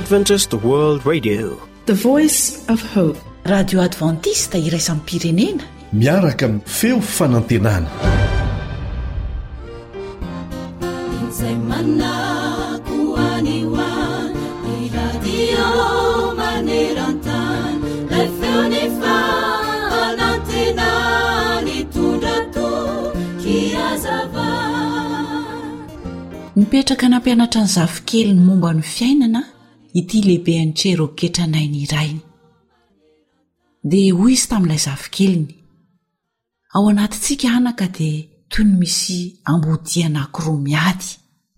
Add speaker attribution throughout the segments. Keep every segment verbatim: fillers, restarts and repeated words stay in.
Speaker 1: Adventist World Radio,
Speaker 2: the voice of hope.
Speaker 3: Radio Adventista iraisam pirenena
Speaker 4: miaraka amin'ny feo fanantenana.
Speaker 3: Mipetraka nampianatra ny zafikely ny momba ny fiainana ity lehibe an'Tseroketranainy irainy. Dia hoy izy tamin'ilay zafikeliny, ao anatintsika anaka dia toy ny misy ambodia anankiroa miady.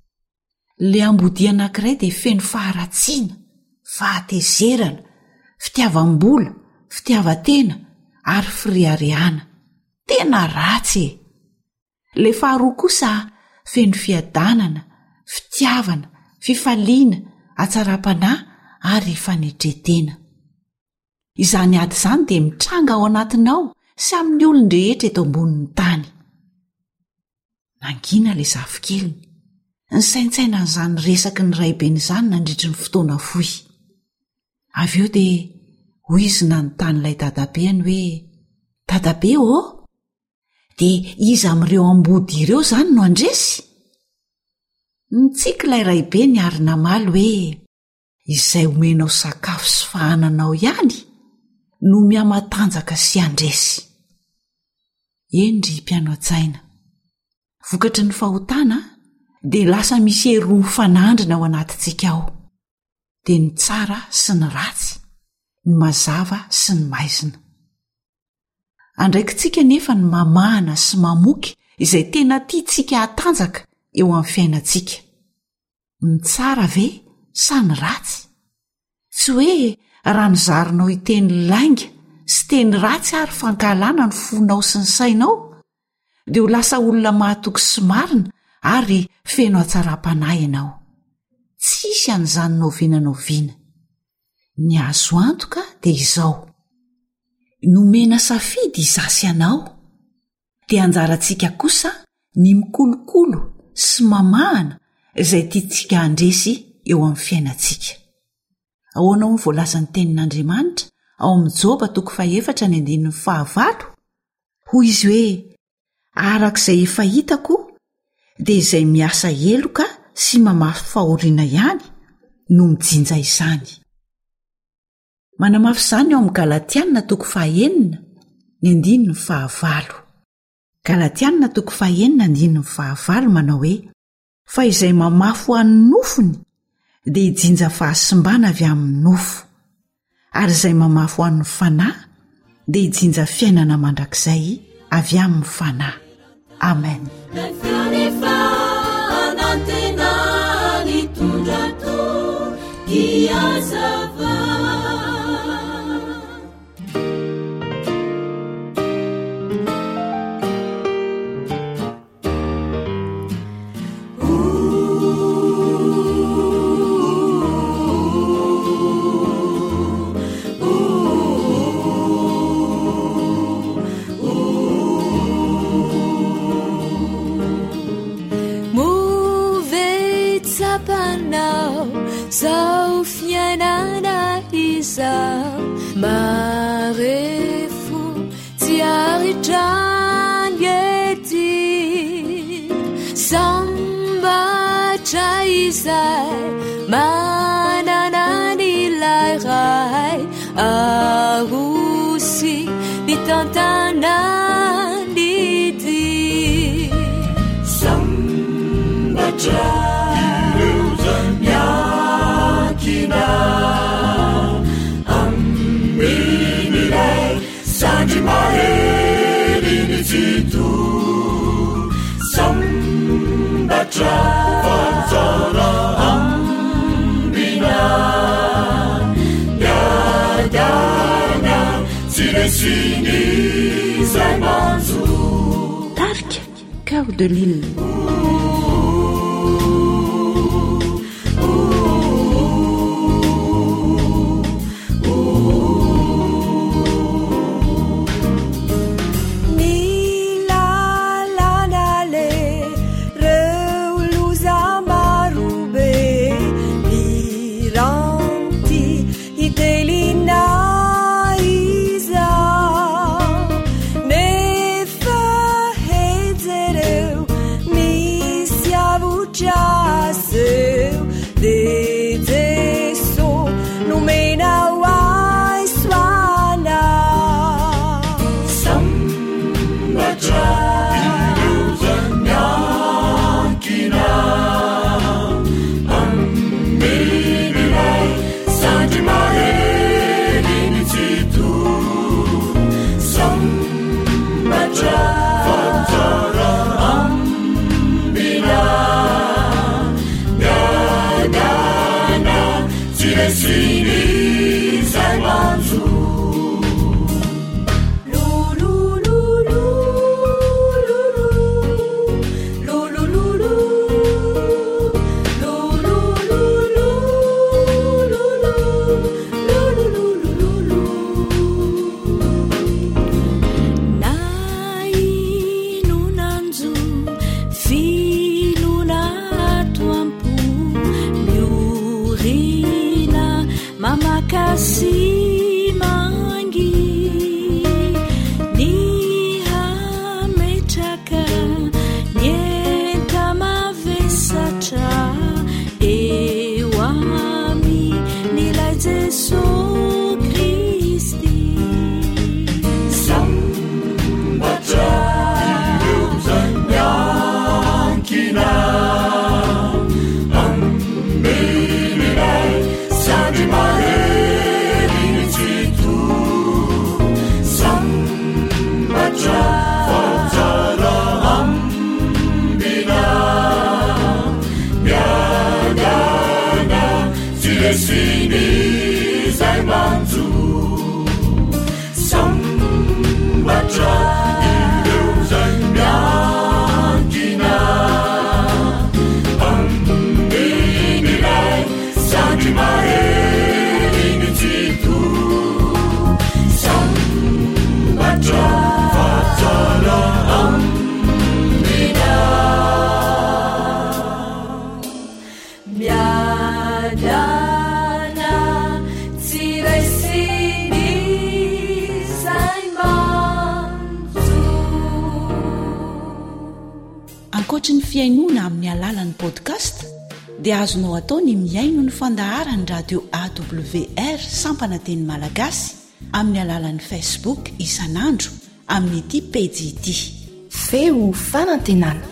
Speaker 3: Le ambodia anankiray dia feno faharatsiana, fahatezerana, fitiavam-bola, fitiavan-tena ary firiariana. Tena ratsy e! Le faharoa kosa feno fiadanana, fitiavana, fifaliana, atsara-panahy ary fanetretena. Izany ady izany dia mitranga ao anatinao sy amin'ny olon-drehetra eto ambonin'ny tany. Nangina le zafikeliny, ny saintsaina n'izany resaky ny raiben' izany nandritry ny fotoana fohy. Avy eo dia hoy izy nanontanyilay dadabeany hoe, dadabe ô, dia iza amin'ireo ambody ireo izany no andresy? Nitsika ilay raibeny ary namaly hoe, izay omenao sakafo sy fahananao ihany no miamatanjaka sy andresy. Endry mpiano an-tsaina, vokatry ny fahotana dia lasa misy hery mifanandrina ao anatintsika ao, dia ny tsara sy ny ratsy, ny mazava sy ny maizina. Andraikitsika nefa ny mamahana sy mamoky izay tena tiantsika hatanjaka eo amin'ny fiainantsika. Ny tsara ve sa ny ratsy? Tsy hoe raha nizaronao hiteny lainga sy teny ratsy ary fankalana ny fonao sy ny sainao, dia ho lasa olona mahatoky sy marina ary feno atsara-panahy ianao. Tsisy an'izany novinanoviana. Ny azo antoka dia izao: nomena safidy izasy anao, dia anjarantsika kosa ny mikolokolo sy mamahana izay tiantsika andresy eo amin'ny fiainantsika. Ahoana moa voalazan'ny tenin'Andriamanitra ao amin'ny Joba toko fahaefatra ny andinin'ny fahavalo? Hoy izy hoe, arak'izay efa hitako dia izay miasa eloka sy mamafy fahoriana ihany no mijinja izany. Manamafy izany eo amin'ny Galatiana toko fahaenina ny andinin'ny fahavalo. Galatiana toko fahaenina andinin'ny fahavalo manao hoe, fa izay mamafy ho an'ny nofony dia hijinja fahasimbana avy amin'ny nofo, ary izay mamafy ho an'ny fanahy dia hijinja fiainana mandrakizay avy amin'ny fanahy. Amen.
Speaker 5: Zao fiainana izao marefo tsy aritrany ety, sambatra izay manana ny layray arosy ny tantanany ity. Sambatra aminilay sandry mahery ny jito, sambatra fanjara ambina miadana tsy resiny izay manjo.
Speaker 3: Tarika Cœur de Lille.
Speaker 5: Reu luza marube,
Speaker 3: ankoatra ny fiainoana amin'ny alalan'ny podcast dia azonao atao ny miaino ny fandaharany radio awr sampana teny malagasy amin'ny alalan'ny facebook isanandro amin'ny ity pejy ity
Speaker 2: feo fanantenana.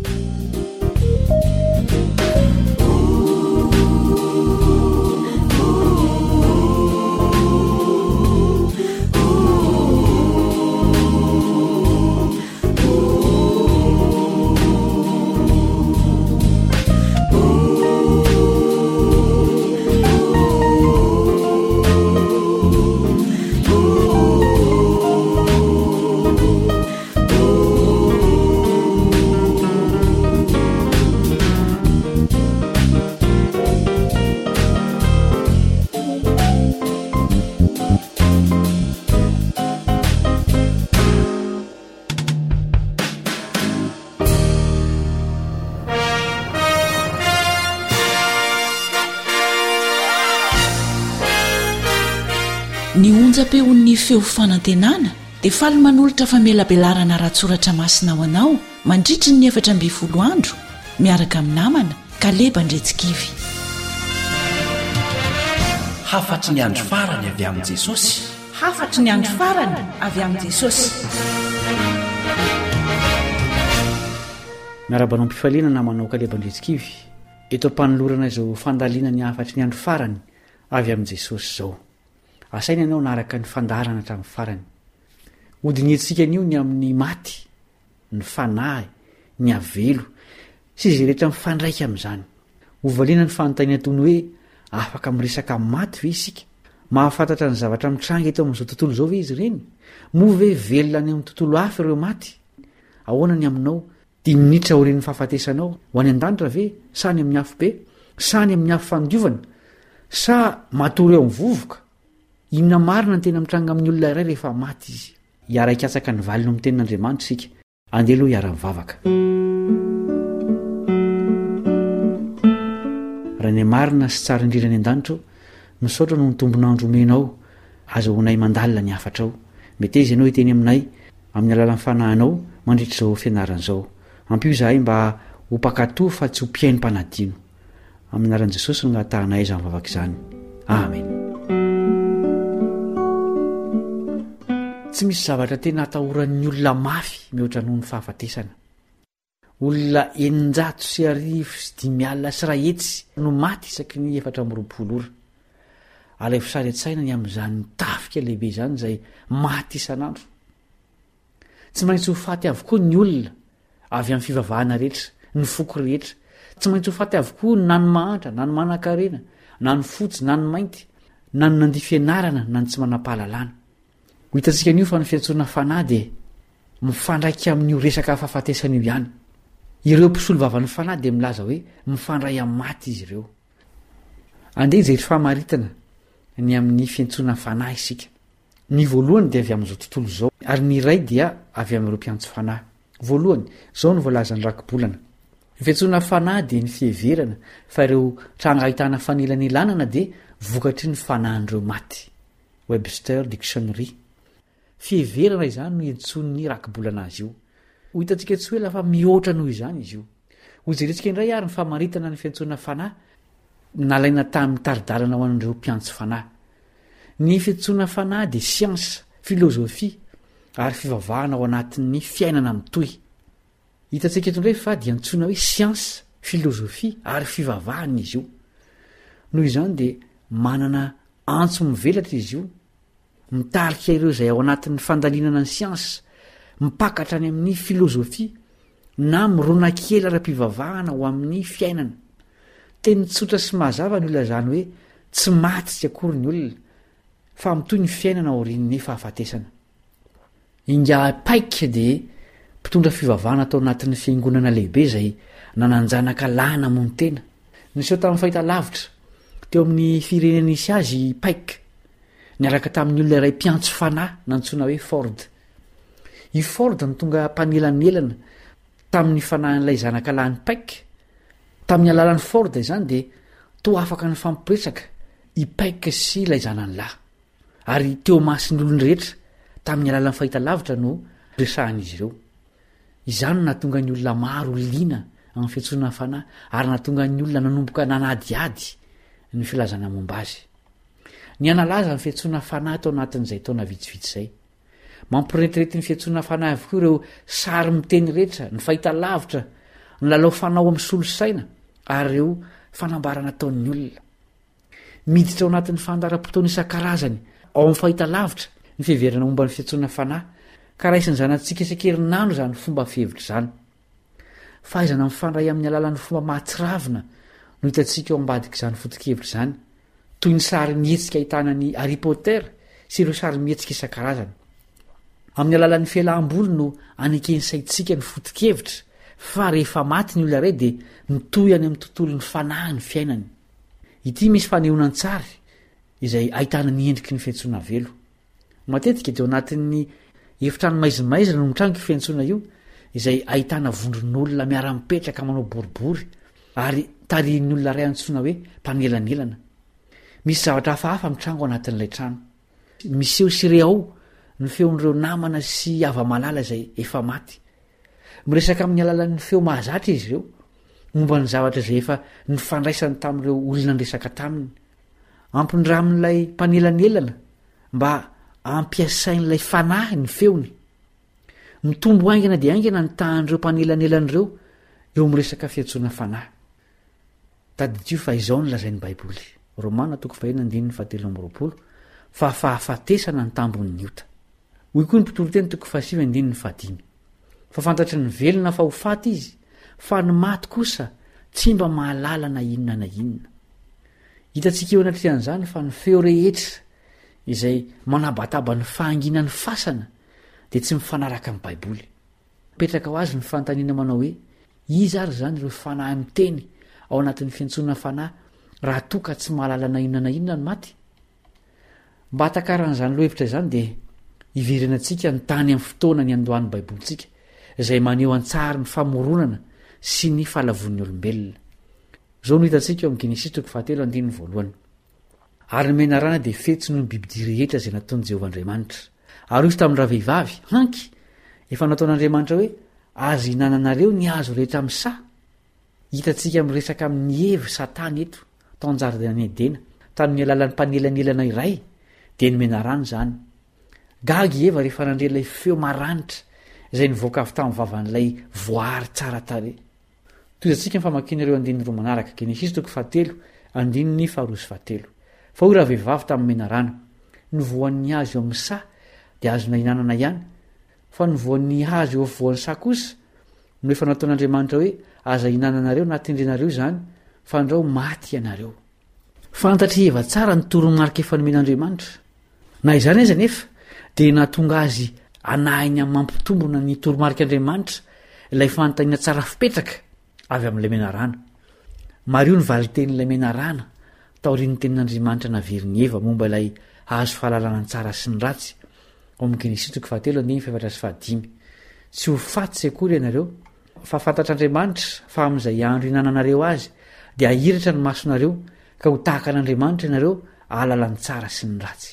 Speaker 3: Ny onjam-peon'ny feo fanantenana dia faly manolotra famelabelarana ratsoratra masina ho anao mandritry ny efatra amby folo andro miaraka amin'ny namana Kaleba Ndretsikivy.
Speaker 1: Hafatry ny andro farany avy amin'i Jesosy.
Speaker 3: Hafatry ny andro farany avy amin'i Jesosy.
Speaker 6: Miarabanao mpifaliana namanao Kaleba Ndretsikivy. Eto ampanolorana izao fandaliana ny hafatry ny andro farany avy amin'i Jesosy izao. Asaina ianao naraka ny fandarana hatramin'ny farany. Hodinetsika an'io ny amin'ny maty, ny fanahy, ny avelo sy izay rehetra mifandraika amin'izany. Hovaliana ny fanontaniana tony hoe afaka miresaka maty ve isika? Mahafantatra ny zavatra mitranga eto amin'izao tontolo izao ve izy ireny? Moa ve velona any amin'ny tontolo hafa ireo maty? Ahoana ny aminao? Dimy minitra aorian'ny fahafatesanao ho any an-danitra ve? Sa any amin'ny afo be? Sa any amin'ny afo fandiovana? Sa matory eo mivovoka? Inona marina ny tena mitranga amin'ny olona iray rehefa maty izy? Hiara-ikatsaka ny valino amin'ny tenin'Andriamanitra isika. Andeha aloha hiara-mivavaka. Raha ny marina sy tsara indrindra ny an-danitra misaotra no ny tombonandro omenao azahoanay mandalina ny hafatrao. Mety izy ianao hiteny aminay amin'ny alalan'ny fanahinao mandritra izao fianaran'izao. Ampio izahay mba ho mpakatoa fa tsy ho mpiaino mpanadino. Amin'ny anaran'i Jesosy no natahanay izany mivavaka izany. Amen. Tsy misy zavatra tena atahoran'ny olona mafy mihoatra noho ny fahafatesana. Olona eninjato sy arivo sy dimy alina sy iray hetsy no maty isaky ny efatra amby roapolo ora. Alaivo sary an-tsaina ny amin'izany tafika lehibe izany izay maty isanandro. Tsy maintsy ho faty avokoa ny olona avy amin'ny fivavahana rehetra, ny foko rehetra. Tsy maintsy ho faty avokoa na ny mahantra, na ny manan-karena, na ny fotsy, na ny mainty, na ny nandihy fianarana, na ny tsy manam-pahalalana. Ho hitantsika an'io fa ny fiantsoana fanahy dia mifandraika amin'io resaka fahafatesana io ihany. Ireo mpisolo vavan'ny fanahy dia milaza hoe mifandray amin'ny maty izy ireo. Andeha hijery fahamaritana ny amin'ny fiantsoana fanahy isika. Ny voalohany dia avy amin'izao tontolo izao ary ny iray dia avy amin'ireo mpiantso fanahy. Voalohany, izao no voalazan'ny rakibolana. Ny fiantsoana fanahy dia ny fiheverana fa ireo tranga ahitana fanelanelànana dia vokatry ny fanahin'ireo maty. Webster Dictionary. Fiheverana izany no iantson'ny rakibolana azy io. Ho hitantsika tsy hoe lafa mihoatra noho izany izy io. Ho jerentsika indray ary ny famaritana ny fiantsoana fanahy nalaina tamin'ny taridalana ho an'ireo mpiantso fanahy. Ny fiantsoana fanahy dia siansa, filozofia ary fivavahana ao anatin'ny fiainana mitohy. Hitantsika eto indray fa dia antsoina hoe siansa, filozofia ary fivavahana izy io. Noho izany dia manana antso mivelatra izy io. Mitarika ireo izay ao anatin'ny fandalinana ny siansa, mipakatra any amin'ny filozofia na mirona kely ara-pivavahana ho amin'ny fiainana. Teny tsotra sy mazava ny olona izany hoe tsy maty tsy akory ny olona fa mitoy ny fiainana aorian'ny fahafatesana. Inga paika dia mpitondra fivavahana atao anatin'ny fiangonana lehibe izay nananjanaka lahana moa ny tena. Niseho tamin'ny fahita lavitra teo amin'ny firenena nisy azy paika. Niaraka tamin'ny olona iray mpiantso fanahy nantsoina hoe Ford. I Ford no tonga mpanelanelana tamin'ny fanahin'ilay zanaka lahany paika. Tamin'ny alalan'ny Ford izany dia toa afaka ny fampiresaka i paika sy ilay zanany lahy. Ary teo masin'ny olon rehetra tamin'ny alalan'ny fahita lavitra no resahan'izy ireo. izany natonga ny olona maro liana amin'ny fiantsonana fanahy ary natonga ny olona nanomboka nanadiady ny filazana momba azy. Ny analaza ny fiantsonana fanahy tao anatin'izay taona vitsivitsy izay. Mampiretirety ny fiantsonana fanahy avokoa ireo sary miteny rehetra, ny fahita lavitra, ny lalao fanao amin'ny solosaina ary ireo fanambarana taon'ny olona. Miditra ao anatin'ny fandaram-potoana isan-karazany ao amin'ny fahita lavitra ny fiheverana momba ny fiantsonana fanahy ka raisiny zanantsika isan-kerinandro izany fomba fihevitra izany. Fahaizana mifandray amin'ny alalan'ny fomba mahatsiravina no hitantsika ao ambadika izany foto-kevitra izany, toy ny sary mihetsika ahitana ny Harry Potter sy ireo sary mihetsika isan-karazany. Amin'ny alalan'ny fialam-boly no anekeny saitsika ny foto-kevitra fa rehefa maty ny olona iray dia mitohy any amin'ny tontolo ny fanahy ny fiainany. Ity misy fanehonan-tsary izay ahitana ny endriky ny fiantsoana velo. Matetika dia ao anatin'ny efitrano maizimaizina no mitrango io fiantsoana io izay ahitana vondron'olona miara-mipetraka manao boribory ary tarihin'ny olona iray antsoina hoe mpanelanelana. Misy zavatra hafahafa mitrango ao anatin'ilay trano. Miseho sy reao ny feon'ireo namana sy ava-malala izay efa maty. Miresaka amin'ny alalan'ny feo mahazatra izy ireo momba ny zavatra izay efa nifandraisany tamin'ireo olona niresaka taminy. Ampindramin'ilay mpanelanelana mba ampiasain'ilay fanahy ny feony. Mitombo aingana dia aingana ny tahan'ireo mpanelanelana ireo eo miresaka fiantsoana fanahy. Tadidio fa izao ny lazain'ny Baiboly. Romana toko fahaenina andininy fahatelo amby roapolo fa fahafatesana ny tambon'ny ota. Hoy koa ny mpitoro-teny toko fahasivy andininy fahadimy. Fa fantatry ny velona fa ho faty izy, fa ny maty kosa tsy mba mahalala na inona na inona. Hitantsika eo anatrehan'izany fa ny feo rehetra izay manabataba ny fahanginan'ny fasana dia tsy mifanaraka amin'ny Baiboly. Petraka ho azy ny fanontaniana manao hoe iza ary izany ireo fanahy miteny ao anatin'ny fiantsonana fanahy raha toa ka tsy mahalala na inona na inona ny maty. Mba hatakaran'izany lohevitra izany dia iverenantsika ny tany amin'ny fotoana ny andohan'ny Baibolitsika izay maneho an-tsary ny famoronana sy ny fahalavon'ny olombelona. Zao no hitantsika eo amin'ny Genesis toko fahatelo andininy voalohany. Ary ny menarana dia fetsy noho ny bibidia rehetra izay nataon'i Jehovahandriamanitra. Ary izy tamin'ny ravehivavy, hanky, efa nataon'Andriamanitra hoe azo hinananareo ny hazo rehetra amin'ny sa. Hitantsika miresaka amin'ny Eva Satana eto tao an-jaridana Edena tamin'ny alalan'ny mpanelanelana iray dia ny menarana izany. Gaga Eva rehefa nandre ilay feo maranitra izay nivoaka avy tamin'ny vavan'ilay voary tsara tarehy. Toy izantsika ny famakiana ireo andininy roa manaraka Genesis toko fahatelo andininy faharoa sy fahatelo. Fa hoy raha vehivavy tamin'ny menarana, ny voan'ny hazo eo amin'ny sa dia azona hinanana ihany, fa ny voan'ny hazo eo afovoan'ny sa kosa no efa nataon'Andriamanitra hoe aza hinananareo na tendrenareo izany fa andrao maty ianareo. Fantatry Eva tsara ny toromarika efa nomen'Andriamanitra. Na izany aza nefa dia nahatonga azy anahiny amin'ny mampitombona ny toromarik'Andriamanitra ilay fanontaniana tsara fipetraka avy amin'ilay menarana. Mario ny valiten'ilay menarana taorian'ny tenin'Andriamanitra naverin'ny Eva momba ilay hazo fahalalana ny tsara sy ny ratsy ao amin'ny Genesis toko fahatelo andininy fahaefatra sy fahadimy. Tsy ho faty sy akory ianareo fa fantatr'Andriamanitra fa amin'izay andro hinananareo azy dia ahiratra ny masonareo ka ho tahaka an'Andriamanitra ianareo ahalala ny tsara sy ny ratsy.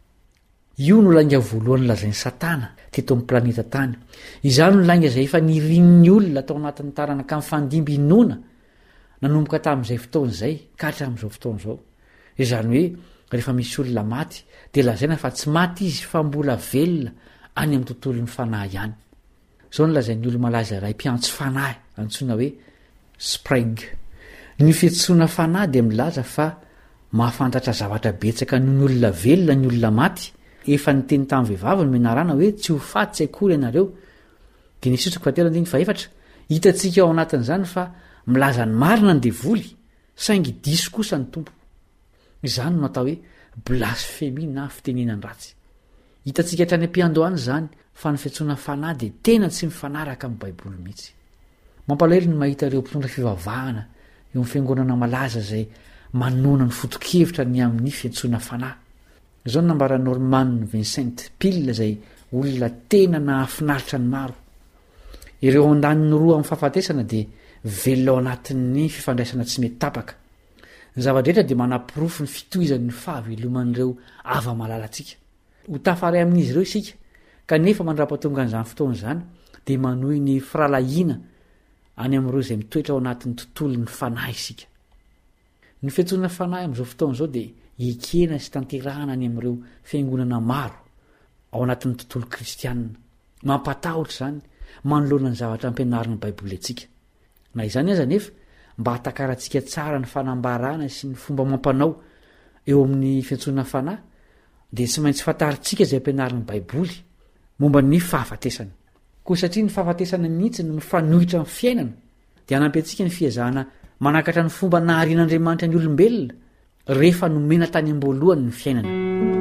Speaker 6: Io no langa voalohany lazain'ny Satana teto amin'ny planeta tany. Izany no langa izay efa nirin'ny olona tao anatin'ny taranaka amin'ny fandimby inona nanomboka tamin'izay fotoana izay ka hatramin'izao fotoana izao. Izany hoe rehefa misy olona maty dia lazaina fa tsy maty izy fa mbola velona any amin'ny tontolon'ny fanahy ihany. Izao no lazain'ny olo-malaza iray mpiantso fanahy antsoina hoe Sprague. Ny fiantsoana fanahy dia milaza fa mahafantatra zavatra betsaka noho ny olona velona ny olona maty. Efa niteny tamin'ny vehivavy no menarana hoe tsy ho faty tsy akory ianareo. Genesis toko fahatelo andininy fahaefatra. Hitantsika ao anatin'izany fa milaza ny marina ny devoly saingy diso kosa ny tompo. Izany no atao hoe blasfemi na fitenenany ratsy. Hitantsika hatrany am-piandohany izany fa ny fiantsoana fanahy dia tena tsy mifanaraka amin'ny Baiboly mihitsy. Mampalahelo ny mahita ireo mpitondra fivavahana eo amin'ny fiangonana malaza izay manona ny foto-kevitra ny amin'ny fiantsoana fanahy. Izao no nambara Norman Vincent Peale izay olona tena nahafinaritra ny maro. Ireo andaniny roa amin'ny fahafatesana dia velona ao anatin'ny fifandraisana tsy mety tapaka. Ny zava-drehetra dia manam-pirofo ny fitohizan'ny fahaveloman'ireo ava-malalantsika. Ho tafaray amin'izy ireo isika kanefa mandrapatonga n'izany fotoana izany dia manohy ny firalahiana any amin'ireo izay mitoetra ao anatin'ny tontolo ny fanahy isika. Ny fiantsoana fanahy amin'izao fotoana izao dia ekena sy tanterahana any amin'ireo fiangonana maro ao anatin'ny tontolo kristianina, mampatahotra izany manoloana ny zavatra ampianarina ny baiboly antsika. Na izany aza nefa mba hatakarantsika tsara ny fanambarana sy ny fomba mampanao eo amin'ny fiantsoana fanahy dia tsy maintsy fantaritsika izay ampianarina ny baiboly momba ny fahafatesana. Koa satria ny fahafatesana mihitsy no mifanohitra amin'ny fiainana dia hanampy antsika ny fiazahana manakatra ny fomba naharian'Andriamanitra ny olombelona rehefa nomena tany am-boalohany ny fiainana.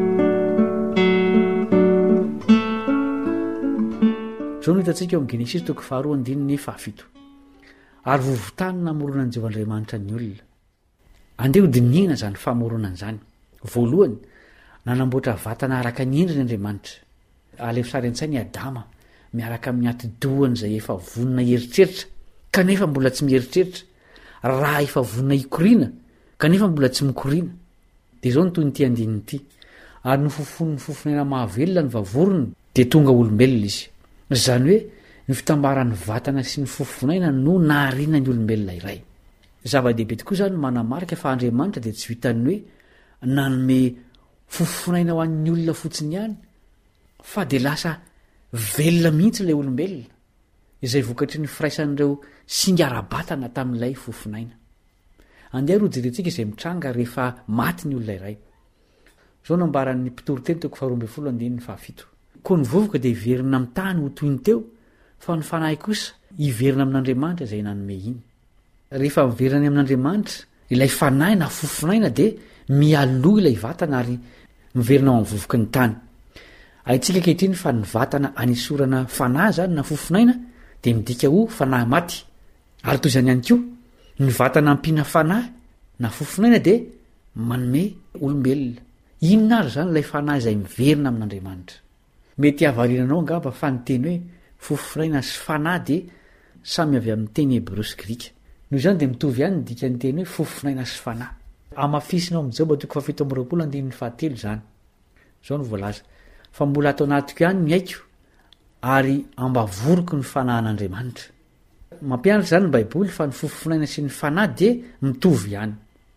Speaker 6: Zao no hitantsika eo amin'ny Genesis toko faharoa andininy fahafito. Ary vovotany namoronan'i Jehovahandriamanitra ny olona. Andeha hodinihana izany famoronana izany. Voalohany nanamboatra vatana araka ny endriny Andriamanitra. Alefa sary an-tsainy ny Adama miaraka amin'ny ati-dohany izay efa vonona eritreritra kanefa mbola tsy mieritreritra, raha efa vonona hikoriana kanefa mbola tsy mikoriana. Dia izao no toy nyity andininy ity. Ary nofofony ny fofonaina mahavelona ny vavorony dia tonga olombelona izy. Izany hoe ny fitambaran'ny vatana sy ny fofonaina no nahariana ny olombelona iray. Zava-dehibe tokoa izany no manamarika fa Andriamanitra dia tsy vitany hoe nanome fofonaina ho an'ny olona fotsiny ihany, fa dia lasa velona mihitsy ilay olombelona izay vokatry ny firaisan'ireo singara-batana tamin'ilay fofonaina. Andeha roa jerentsika izay mitranga rehefa maty ny olona iray. Zao nambaran'ny mpitoriteny toko faharoa ambin'ny folo andininy fahafito. Koa ny vovoka dia hiverina amin'ny tany ho toy ny teo, fa ny fanahy kosa hiverina amin'Andriamanitra izay nanome iny. Rehefa miverina amin'Andriamanitra ilay fanahy na fofonaina dia mialoha ilay vatana ary miverina ao amin'ny vovoka ny tany. Haintsika ankehitriny fa ny vatana anisorana fanahy zany na fofonaina dia midika ho fanahy maty. Ary toy izany ihany koa ny vatana ampiana fanahy na fofonaina dia manome olombelona. Inona ary zany ilay fanahy izay miverina amin'Andriamanitra? Mety havariananao angamba fa ny teny hoe fofonaina sy fanahy dia samy avy amin'ny teny Hebreo sy Grika. Noho izany dia mitovy ihany ny dikan'ny teny hoe fofonaina sy fanahy. Amafisinao amin'ny Joba toko fahafito amby roapolo andininy fahatelo izany. Izao no voalaza. Fa mbola atao anatiko ihany ny aiko ary ambavoriko ny fanahin'Andriamanitra. Mampianatra izany ny baiboly fa ny fofonaina sy ny fanahy dia mitovy ihany.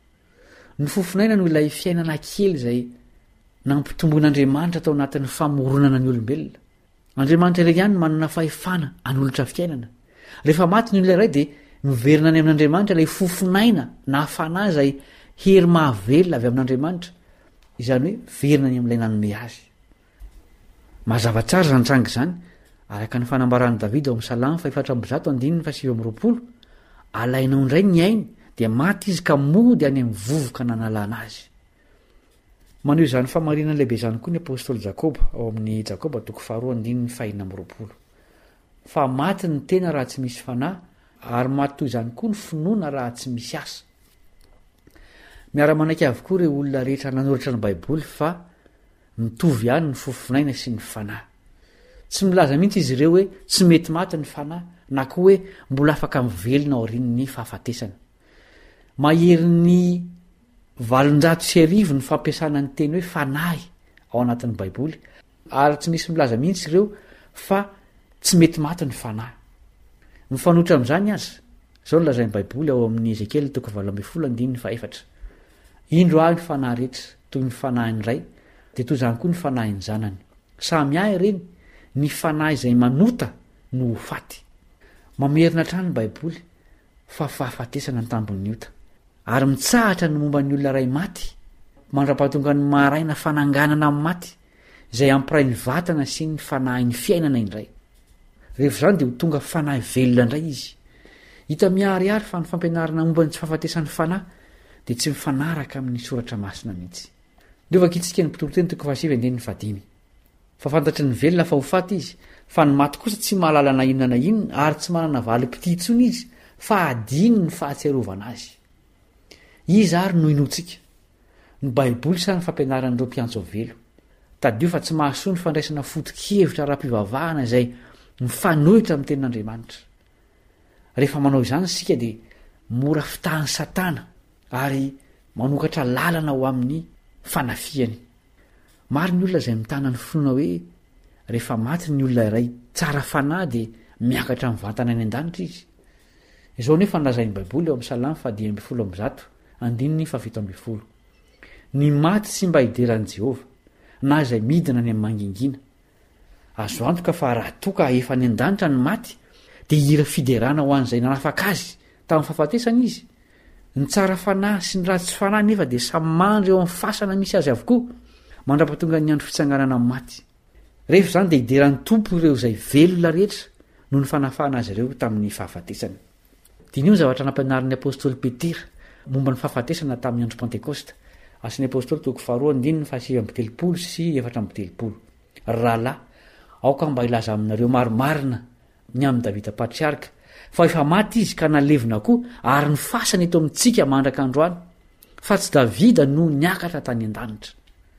Speaker 6: Ny fofonaina no ilay fiainana kely izay nampitombon'Andriamanitra tao anatin'ny famoronana ny olombelona. Andriamanitra iray ihany manana fahefana hanolotra fiainana. Rehefa maty ny olona iray dia miverina any amin'Andriamanitra ilay fofonaina na fanahy izay hery mahavelona avy amin'Andriamanitra. Izany hoe verina any amin'ilay nanome azy. Mazava tsara izany tranga izany araka ny fanambaran'i Davida ao amin'ny Salamy fahaefatra amby zato andininy faha sivy amby roapolo. Alainao indray ny ainy dia maty izy ka mody any amin'ny vovoka nanalana azy. Maneho izany famarinana lehibe izany koa ny apôstôly Jakoba ao amin'ny Jakoba toko faharoa andininy fahaenina amby roapolo. Fa maty ny tena raha tsy misy fanahy ary maty toy izany koa ny finoana raha tsy misy asa. Miara-manaiky avokoa ireo olona rehetra nanoratra ny baiboly fa mitovy ihany ny fofonaina sy ny fanahy. Tsy milaza mihitsy izy ireo hoe tsy mety maty ny fanahy na koa hoe mbola afaka mivelona ao aorian'ny fahafatesana. Mahery ny valonjato sy arivo ny fampiasana ny teny hoe fanahy ao anatin'ny baiboly ary tsy misy milaza mihitsy ireo fa tsy mety maty ny fanahy. Mifanohitra amin'izany aza zao no lazain'ny baiboly ao amin'ny Ezekiely toko valo ambin'ny folo andininy fahaefatra. Indro ahy ny fanahy rehetra toy ny fanahin'ny ray dia toy izany koa ny fanahin'ny zanany. Samy ahy ireny, ny fanahy izay manota no ho faty. Mamerina hatrany ny baiboly fa fahafatesana ny tambon'ny ota. Ary mitsahatra ny momba ny olona ray maty, mandrapahatonga ny maharaina fananganana amin'ny maty izay ampiray ny vatana sy ny fanahin'ny fiainana indray. Rehefa izany dia ho tonga fanahy velona indray izy. Hita miharihary fa ny fampianarana momba ny tsy fahafatesan'ny fanahy dia tsy mifanaraka amin'ny soratra masina mihitsy. Ndio vakitsika ny mpitoriteny toko fahasivy andininy fahadimy. Fa fantatry ny velona fa ho faty izy, fa ny maty kosa tsy mahalala na inona na inona ary tsy manana valim-pity intsony izy, fa adino ny fahatsiarovana azy. Izy ary no inotsika. Ny baiboly sa ny fampianaran'ireo mpiantso velo. Tadio fa tsy mahasoa ny fandraisana foto-kevitra ara-pivavahana izay mifanohitra amin'ny tenin'Andriamanitra. Rehefa manao izany sika dia mora fitahan'ny Satana ary manokatra lalana ho amin'ny fanafiany. Maro ny olona izay mitana ny finoana hoe rehefa maty ny olona iray tsara fanahy dia miakatra amin'ny vantana any an-danitra izy. Izao nefa nolazain'ny baiboly eo amin'ny salamy fadimy ambin'ny folo amby zato andininy fafito ambin'ny folo. Ny maty sy mba hideran'i Jehova na izay midina ny amin'ny mangingina. Azo antoka fa raha toka efa any an-danitra ny maty dia hira fiderana ho an'izay nanafaka azy tamin'ny fahafatesana izy. Ny tsara fanahy sy ny ratsy fanahy nefa dia samy mandry eo amin'ny fasana misy azy avokoa mandrapatonga ny andro fitsanganana amin'ny maty. Rehefa izany dia hideran'ny tompo ireo izay velona rehetra noho ny fanafahana azy ireo tamin'ny fahafatesana. Dinio ny zavatra nampianarin'ny apôstôly Petera momba ny fahafatesana tamin'ny andro Pentekosta. Asan'ny apôstôly toko faharoa andininy fahasivy amby telopolo sy efatra amby telopolo. Rahalahy, aoka mba ilaza aminareo marimarina ny amin'ny Davida patriarika fa efa maty izy ka nalevina koa ary ny fasana eto amintsika mandraka androany, fa tsy Davida no niakatra tany an-danitra.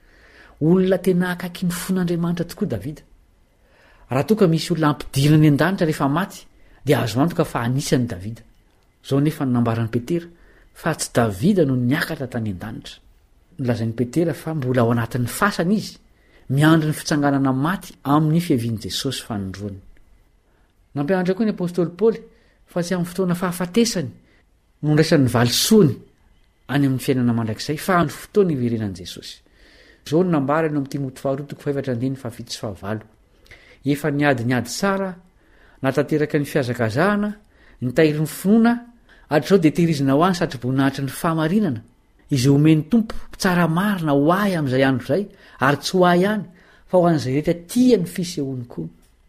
Speaker 6: Olona tena akaiky ny fon'Andriamanitra tokoa Davida. Raha toka misy olona ampidirina any an-danitra rehefa maty dia azo antoka fa anisan'ny Davida. Zao nefa nambaran'ny Petera fa tsy Davida no niakatra tany an-danitra. Nolazain'ny Petera fa mbola ao anatin'ny fasana izy, miandry ny fitsanganana maty amin'ny fiavian'i Jesosy fanondroany. Nampianatra koa ny apôstôly Paoly fa tsy amin'ny fotoana fahafatesany no ndraisan'ny valisoany any amin'ny fiainana mandrakizay fa amin'ny fotoana iverenan'i Jesosy. Zao no nambara eno amin'ny Timoty faharoa toko fahaefatra andininy fahafito sy fahavalo. Efa niady niady tsara, natanteraka ny fiazakazahana, nitahiry ny finoana, hatr'izao dia tehirizina ho any satroboninahitra ny fahamarinana, izay omeny tompo tsara marina ho ahy amin'izay andro izay, ary tsy ho ahy ihany fa ho an'izay rehetra tia ny fisehoany koa.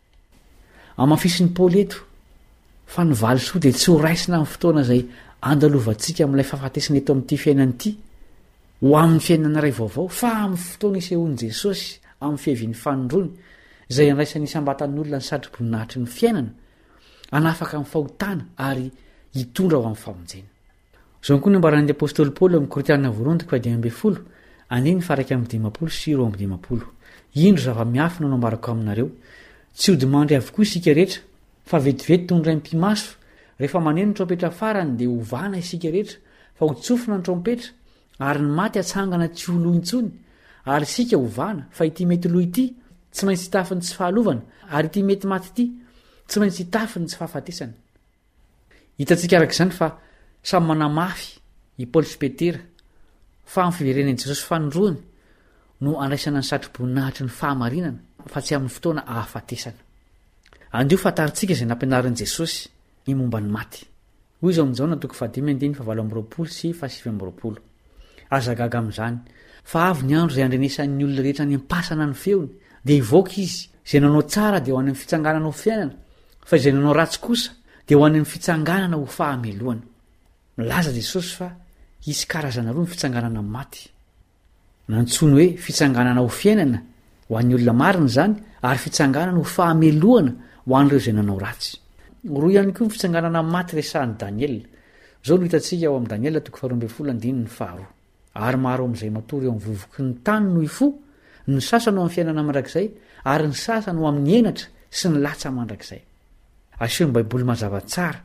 Speaker 6: Amafisiny Paoly eto fa ny valisoa dia tsy ho raisina amin'ny fotoana izay andalovantsika amin'ilay fahafatesana eto amin'ity fiainana ity, ho amin'ny fiainana iray vaovao, fa amin'ny fotoana isehoan'i Jesosy amin'ny fiavian'ny fanondrony izay andraisany isambatan'ny olona ny satroboninahitry ny fiainana, anafaka amin'ny fahotana ary hitondra ho amin'ny famonjena. Zao koa ny ambaran'ny apôstôly Paoly amin'ny Korintana voalohany toko faha dimy ambin'ny folo andininy faraika amin'ny dimapolo sy roa amby dimapolo. Indro zava-miafina no ambarako aminareo, tsy ho dimandry avokoa isika rehetra, fa vetivety toy ny raim-pimaso, rehefa maneno ny trompetra farany dia hovana isika rehetra, fa ho tsofina ny trompetra, ary ny maty atsangana tsy ho loha intsony, ary isika hovana fa ity mety loha ity tsy maintsy hitafiny tsy fahalovana, ary ity mety maty ity tsy maintsy hitafiny tsy fahafatesana. Hitantsika arak'izany fa samy manamafy i Paoly sy Petera fa amin'ny fiverenan'i Jesosy fanondroany no andraisana ny satroboninahitry ny fahamarinana, fa tsy amin'ny fotoana ahafatesana. Andio fantaritsika izay nampianarin'i Jesosy ny momba ny maty. Hoy izao amin'izao na toko fadimy andiny fa valo amby roapolo sy fahasivy amby roapolo. Aza gaga amin'izany fa avy ny andro izay andrenesan'ny olona rehetra ny ampasana ny feony, dia hivoaka izy izay nanao tsara dia ho any amin'ny fitsanganana ho fiainana, fa izay nanao ratsy kosa dia ho any amin'ny fitsanganana ho fahameloana. Milaza Jesosy fa hisy karazana roa ny fitsanganana amin'ny maty. Nantsony hoe fitsanganana ho fiainana ho an'ny olona marina izany, ary fitsanganana ho fahameloana ho an'ireo izay nanao ratsy. Roa ihany koa ny fitsanganana amin'ny maty resahan'i Daniel. Zao no hitantsika ao amin'ny Daniel toko faharoa ambin'ny folo andininy faharoa. Ary maro amin'izay matory eo amin'ny vovoky ny tany no ifo, ny sasany ho amin'ny fiainana mandrakizay, ary ny sasany ho amin'ny henatra sy ny latsa mandrakizay. Aseo ny Baiboly mazava tsara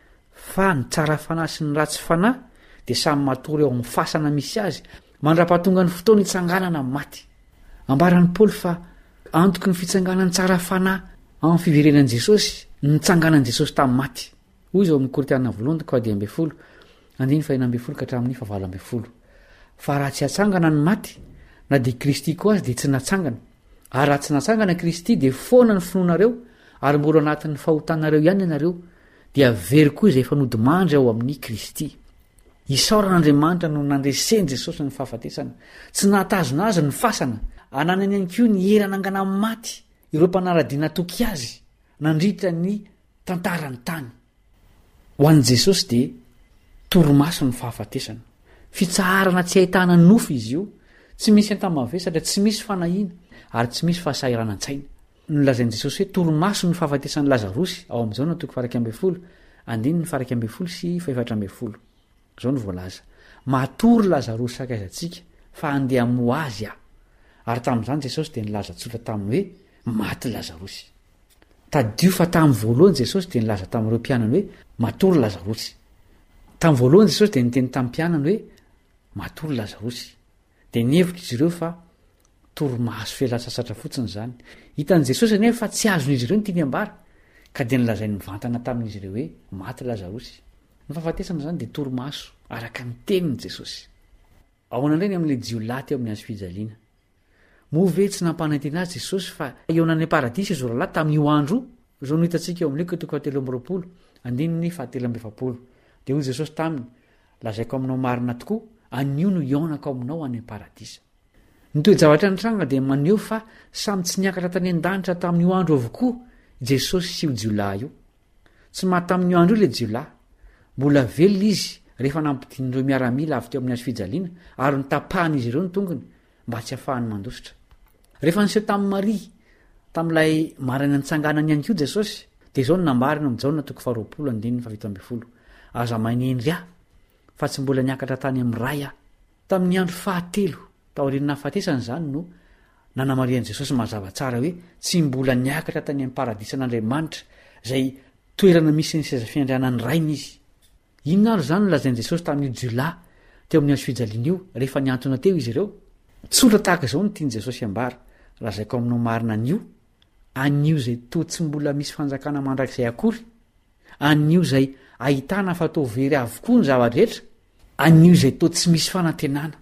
Speaker 6: fa ny tsara fanahy sy ny ratsy fanahy dia samy matory eo amin'ny fasana misy azy mandra-pahatonga ny fotoana hitsanganana amin'ny maty. Ambaran'ny Paoly fa antoky ny fitsanganan'ny tsara fanahy amin'ny fiverenan'i Jesosy ny tsanganan'i Jesosy tamin'ny maty. Hoy izao amin'ny Korintana voalohany toko faha dimy ambin'ny folo andininy faha enina ambin'ny folo ka hatramin'ny faha valo ambin'ny folo. Fa raha tsy hatsangana ny maty, na dia Kristy koa azy dia tsy natsangana. Ary raha tsy natsangana Kristy dia foana ny finoanareo, ary mbola anatin'ny fahotanareo ihany ianareo, dia very koa izay efa nodimandry ao amin'ny Kristy. Isaoran'Andriamanitra no nandreseny Jesosy ny fahafatesana, tsy nahatazona azy ny fasana, ananany ihany koa ny era nangana amin'ny maty ireo mpanaradiana toky azy nandritra ny tantarany tany. Ho an'i Jesosy dia torimaso ny fahafatesana, fitsaharana tsy ahitana nofo izy io, tsy misy antamavesatra, tsy misy fanahiana, ary tsy misy fahasahiran-tsaina. Nolazain'i Jesosy hoe torimaso ny fahafatesan'ny Lazarosy ao amin'izao na toko faha ambin'ny folo andininy faha ambin'ny folo sy faha efatra ambin'ny folo. Zao no voalaza. Matory Lazarosy sakaizantsika fa andeha mo azy aho. Ary tamin'izany Jesosy dia nilaza tsotra taminy hoe maty Lazarosy. Tadio fa tamin'ny voalohany Jesosy dia nilaza tamin'ireo mpianany hoe matory Lazarosy. Tamin'ny voalohany Jesosy dia niteny tamin'ny mpianany hoe matory Lazarosy. Dia nihevitra izy ireo fa torimaso felasasatra fotsiny zany hitan' jesosy anefa fa tsy azon'izy ireo ny tiany ambara ka dia nilazainy mivantana tamin'izy ireo hoe maty lazarosy ny fahafatesana zany dia torimaso araka ny teniny jesosy ao anandreny amin'le jiolahy teo amin'ny azo fijaliana move tsy nampanantena azy jesosy fa eo nany paradisy izy roalahy tamin'io andro zao no hitantsika eo amin'io toko fahatelo amby roapolo andininy fahatelo amby efapolo dia hoy jesosy taminy lazaiko aminao marina tokoa anio no ionako aminao any paradisa nytoejavatra ny tranga dia maneho fa samy tsy niakatra tany an-danitra tamin'io andro avokoa jesosy sy io jiolahy io tsy maty tamin'io andro io le jiolahy mbola velona izy rehefa nampidin'ireo miaramila avy teo amin'ny azo fijaliana ary nitapahana izy ireo ny tongony mba tsy hafahany mandositra rehefa niseho tamin'ny maria tamin'ilay marana nitsanganany ihany koa jesosy dia izao no nambarina mijaona toko faharoapolo andininy fafito amby folo aza manendry aho fa tsy mbola niakatra tany amin'ny ray aho tamin'ny andro fahatelo taorinina fahatesana zany no nanamarian'i jesosy mazava tsara hoe tsy mbola niakatra tany amin'ny paradisan'andriamanitra zay toerana misy ny seza fiandrianany rainy izy inona ary zany nolazain'i jesosy tamin'io jiolahy teo amin'ny azo fijaliana io rehefa niantona teo izy ireo tsotra tahaka izao no tiany jesosy ambara lazaiko aminao marina anio anio zay to tsy mbola misy fanjakana mandrakizay akory anio zay ahitana fatao very avokoa ny zava-drehetra anio zay to tsy misy fanantenana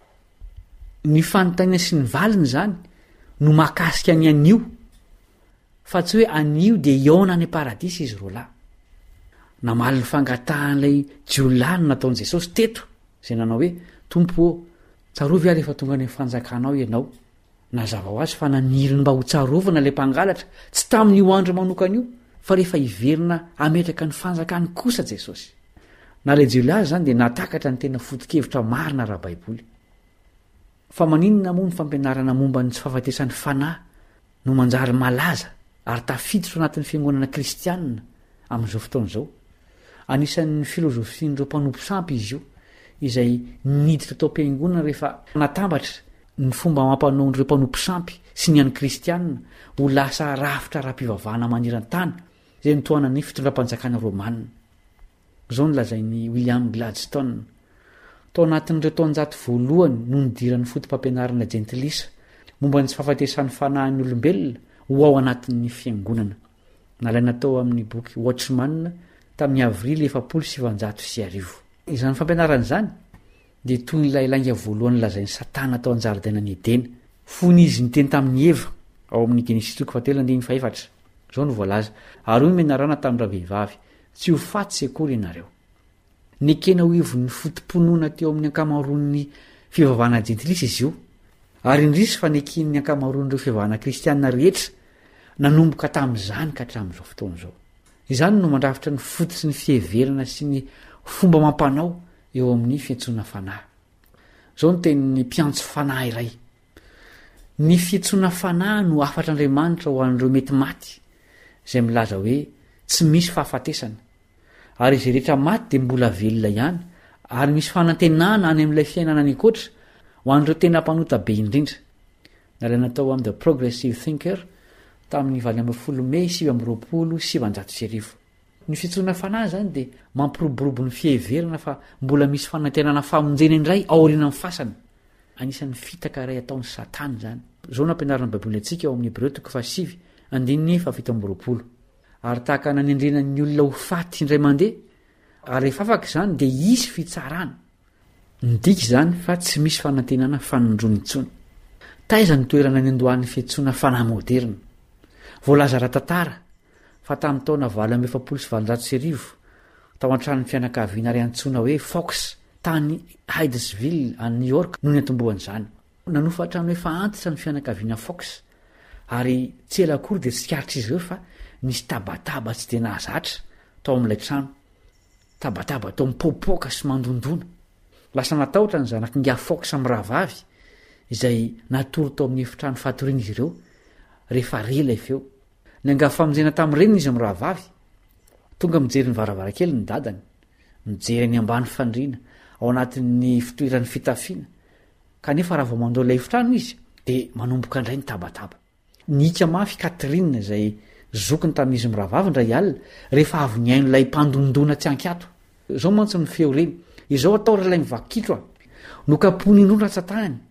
Speaker 6: ny fanontaniana sy ny valiny zany no makasika ny anio fa tsy hoe anio dia iona any paradisa izy roalahy namaly ny fangatahan'ilay jiolahy no nataon'i jesosy teto zay nanao hoe tompo ô tsarovy aho rehefa tonga any fanjakanao ianao nazava ho azy fa naniriny mba ho tsarovana ilay mpangalatra tsy tamin'io andro manokana io fa rehefa hiverina ametraka ny fanjakany kosa jesosy na le jiolahy zany dia natakatra ny tena foto-kevitra marina raha baiboly fa maninona moa ny fampianarana momba ny tsy fahafatesan'ny fanahy no manjary malaza ary tafiditra anatin'ny fiangonana kristianina amin'izao fotoan'izao anisan'ny filozofian'ireo mpanompo sampy izy io izay niditra tao am-piangonana rehefa natambatra ny fomba mampanon'ireo mpanompo sampy sy ny an'ny kristianina ho lasa rafitra raha-pivavahana maniran-tany zay nitoana ny fitondram-panjakana romanina izao no lazain'ny William Gladstone tao anatin'ireo taonjato voalohany no nidiran'ny fotom-pampianarana jentilisa momba ny tsy fahafatesan'ny fanahin'ny olombelona ho ao anatin'ny fiangonana nalaina tao amin'ny boky Watchman tamin'ny avrily efapolo sy sivanjato sy arivo izany fampianarana izany dia toy n'ilay lainga voalohany lazain'ny satana tao an-jaridainan'ny Edena fony izy niteny tamin'ny Eva ao amin'ny Genesis toko fahatelo andiny faefatra izao no voalaza ary hoy menarana tamin'ny ravehivavy tsy ho fatsy akory ianareo nekena ho ivon'ny fotom-ponoana teo amin'ny ankamaroan'ny fivavahana jentilisa izy io ary indrisy fa nekin'ny ankamaroan'ireo fivavahana kristianina rehetra nanomboka tamin'izany ka hatramin'izao fotoan'izao izany no mandrafitra ny fototsy ny fiheverana sy ny fomba mampanao eo amin'ny fiantsoana fanahy izao no tenin'ny mpiantso fanahy iray ny fiantsoana fanahy no afatr'Andriamanitra ho an'ireo mety maty izay milaza hoe tsy misy fahafatesana ary izay rehetra maty dia mbola velona ihany ary misy fanantenana any amin'ilay fiainana ny koatra ho an'ireo tena mpanota be indrindra nalaina tao amin'ny The Progressive Thinker tamin'ny valo amby folo Mey sivy amby roapolo sivanjato sy arivo ny fiantsoana fanahy zany dia mampiroborobo ny fiheverana fa mbola misy fanantenana famonjena indray aoriana amin'ny fasana anisan'ny fitaka iray ataon'ny satana zany izao nampianarana baiboly antsika ao amin'ny Hebreo toko fahasivy andininy fafito amby roapolo ary tahaka nanendrenan'ny olona ho faty indray mandeha ary rehefa afaka izany dia isy fitsarana midika izany fa tsy misy fanantenana fanondrony intsony taiza ny toerana ny andohan'ny fiantsoana fanahy moderna voalaza ra-tantara fa tamin'ny taona valo amby efapolo sy valonjato sy arivo tao an-tranon'ny fianakaviana ry antsoina hoe Fox tany Hydesville a New York no ny antombohan'izany nanofa trano efa antitra ny fianakaviana Fox ary tsy ela akory dia tsikaritra izy ireo fa nisy tabataba tsy dia nahazatra tao amin'ilay trano tabataba tao mipopoaka sy mandondona lasa natahotra ny zanakinga Fox amin'ny rahavavy izay natoro tao amin'ny efitrano fatoriana izy ireo rehefa rela ifeo ny angafamonjena tamin'ireny izy amin'ny rahavavy tonga mijery ny varavarakely ny dadany mijery ny ambany fandriana ao anatin'ny fitoeran'ny fitafiana kanefa raha vao mandao ilay efitrano izy dia manomboka indray ny tabataba nika mafy Katrina izay zokiny tamin'izy mirahavavy ndray alina rehefa avy ny aino ilay mpandondona tsy ankato izao mantsy ny feo reny izao atao raha ilay mivakitro a nokapony indrondra satany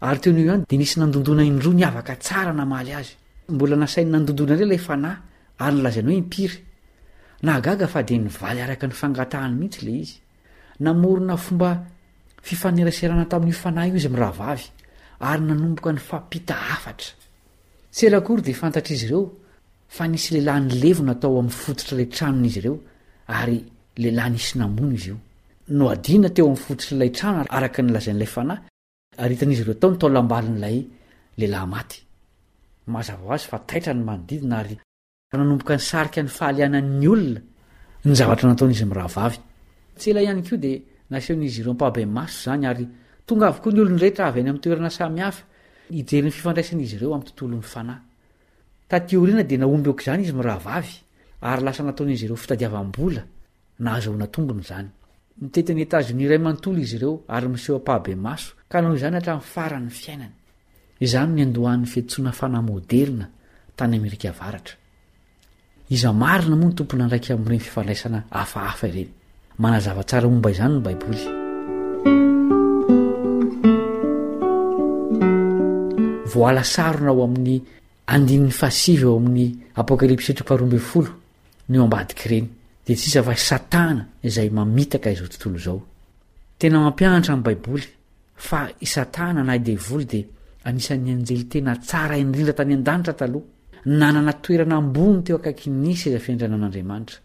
Speaker 6: ary teo n'io ihany dia nisy nandondona indroa ny avaka tsara namaly azy mbola nasainy nandondona rey ilay fanahy ary nylazany hoe impiry nahagaga fa dia nivaly araka ny fangatahany mihitsy le izy namorona fomba fifaneraserana tamin'io fanahy io izy mirahavavy ary nanomboka ny fampita hafatra tsy elakory dia fantatra izy ireo fa nisy lehilahy nylevona tao amin'ny fototra ilay tranon'izy ireo ary lehilahy nisy namono izy io no adina teo amin'ny fototra ilay trano araka nylazan'ilay fanahy ary hitan'izy ireo tao ny taolambalin'ilay lehilahy maty mazava ho azy fa taitra ny manodidina ary nanomboka ny sarika ny fahalianan'ny olona ny zavatra nataon'izy mirahavavy tsy ela ihany koa dia nasehon'izy ireo mpabe maso zany ary tonga avokoa ny olony rehetra avy any amin'ny toerana samihafa hijery ny fifandraisan'izy ireo amin'ny tontolon'ny fanahy tatioriana dia naomby aoka izany izy mirahavavy ary lasa nataon'izy ireo fitadiavam-bola nahazoana tombony zany nitety ny Etazonia iray manontolo izy ireo ary miseho mpabe maso ka noho izany hatramin'ny faran'ny fiainany izany ny andohan'ny fiantsoana fanahy moderna tany Amerika Avaratra iza marina moa ny tompona andraiky amin'ireny fifandraisana hafahafa ireny manazava tsara momba izany ny baiboly voala sarona ao amin'ny andin'ny fasivy ao amin'ny apokalipsy toko faharoa ambin'ny folo ny eo ambadiky ireny dia tsisa fa satana izay mamitaka izao tontolo izao tena mampianatra amin'ny baiboly fa i satana na i devoly dia anisan'ny anjely tena tsara indrindra tany an-danitra taloha nanana toerana ambony teo akaiky nisy izay fiandranan'Andriamanitra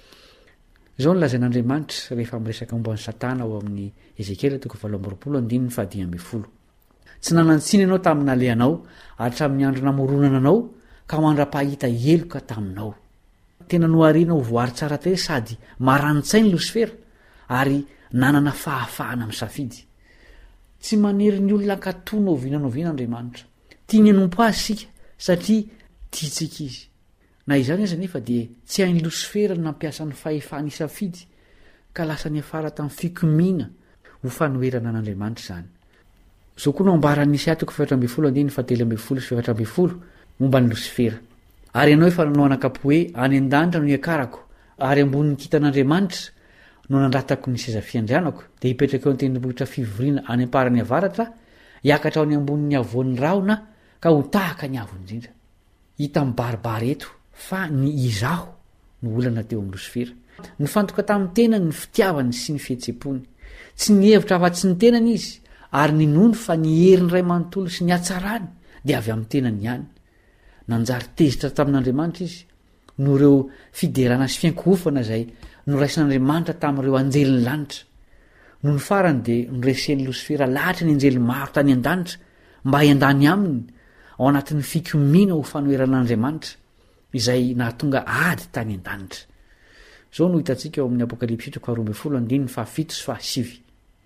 Speaker 6: izao nolazain'Andriamanitra rehefa miresaka momba ny satana ao amin'ny Ezekela toko valo amby roapolo andininy fahadimy ambin'ny folo tsy nanantsiny ianao tamina alehanao hatramin'ny andro namoronana anao ka mandra-pahita eloka taminao tena noariana ho voary tsara tere sady marani-tsainy Losifera ary nanana fahafahana amin'ny safidy tsy manery ny olona ankatona ovinanoviana Andriamanitra tiany anompo azy sika satria tiatsika izy na izany aza nefa dia tsy hainy Losifera nampiasa ny fahefany safidy ka lasa ny afara tamin'ny fikomina ho fanoherana an'Andriamanitra zany zao koa no ambaran'ny Isaia toko efatra ambin'ny folo andininy fahatelo ambin'ny folo sy efatra ambin'ny folo momba ny Losifera ary ianao efa nanao anakapo hoe any an-danitra no iakarako ary ambonin'ny kitan'Andriamanitra no nandratako ny seza fiandrianako dia hipetraka eo an-tendrombohitra fivoriana any am-parany avaratra hiakatra ao ny ambonin'ny avoan'ny rahona ka ho tahaka ny avo indrindra hita mibaribary eto fa ny izaho no olana teo amin'ny Losifera nifantoka tamin'ny tenany ny fitiavany sy ny fihetsepony tsy nihevitra afa-tsy ny tenany izy ary ny nono fa ny herin'ny ray manontolo sy ny hatsarany dia avy amin'ny tenany ihany nanjary tezitra tamin'Andriamanitra izy no ireo fiderana sy fiankohofana izay noraisin'Andriamanitra tamin'ireo anjeliny lanitra no ny farany dia noresen'ny Losifera lahatra ny anjely maro tany an-danitra mba hiandany aminy ao anatin'ny fikomina ho fanoheran'Andriamanitra izay nahatonga ady tany an-danitra zao no hitantsika eo amin'ny apokalipsy toko faharoa ambin'ny folo andininy fahafito sy fahasivy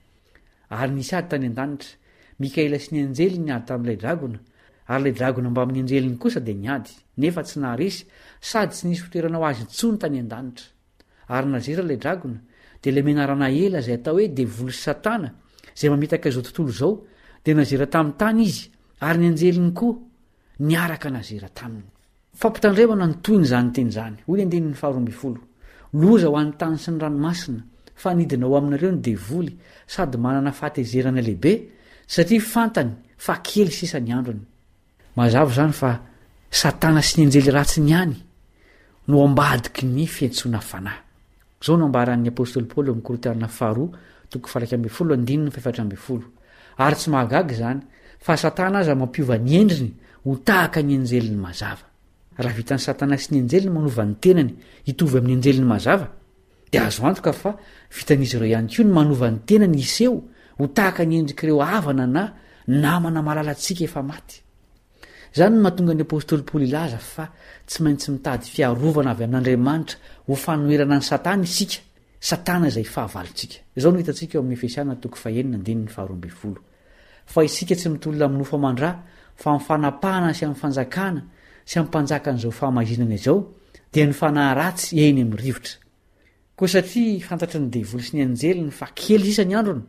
Speaker 6: ary nisy ady tany an-danitra Mikaela sy ny anjely ny ady tamin'ilay dragona ary ilay dragona mba amin'ny anjeliny kosa dia niady nefa tsy naharesy sady tsy nisy fitoerana ho azy intsony tany an-danitra ary nazera ilay dragona dia ilay menarana ela izay atao hoe devoly sy satana izay mamitaka izao tontolo izao dia nazera tamin'ny tany izy ary ny anjeliny koa niaraka nazera taminy fampitandremana ny toy nyzany teny zany hoy andininy faharoa ambin'ny folo loza ho an'ny tany sy ny ranomasina fa nidina ao aminareo ny devoly sady manana fahatezerana lehibe satria fantany fa kely sisa ny androny mazava zany fa satana sy ny anjely ratsy ny any no ambadiky ny fiantsoana fanahy zao no ambaran'ny apôstôly Paoly amin'ny Korintiana faharoa toko faha ambin'ny folo andininy faefatra ambin'ny folo ary tsy mahagaga zany fa satana aza mampiova ny endriny ho tahaka ny anjeliny mazava raha vitan'ny satana sy ny anjeliny manova ny tenany hitovy amin'ny anjeliny mazava dia azo antoka fa vitan'izy ireo ihany koa ny manova ny tenany iseho ho tahaka ny endrik'ireo havana na namana malalatsika efa maty zany no mahatonga ny apôstôly Paoly ilaza fa tsy maintsy mitady fiarovana avy amin'Andriamanitra ho fanoherana ny satana isika satana izay fahavalontsika izao no hitantsika eo amin'ny Efesiana toko fahaenina andininy faharoa ambin'ny folo fa isika tsy mitolona amin'ny nofo amandrà fa amin'ny fanapahana sy amin'ny fanjakana sy amin'ny mpanjakan'izao fahamazinana izao dia ny fanahy ratsy eny amin'ny rivotra koa satria fantatry ny devoly sy ny anjeliny fa kely sisa ny androny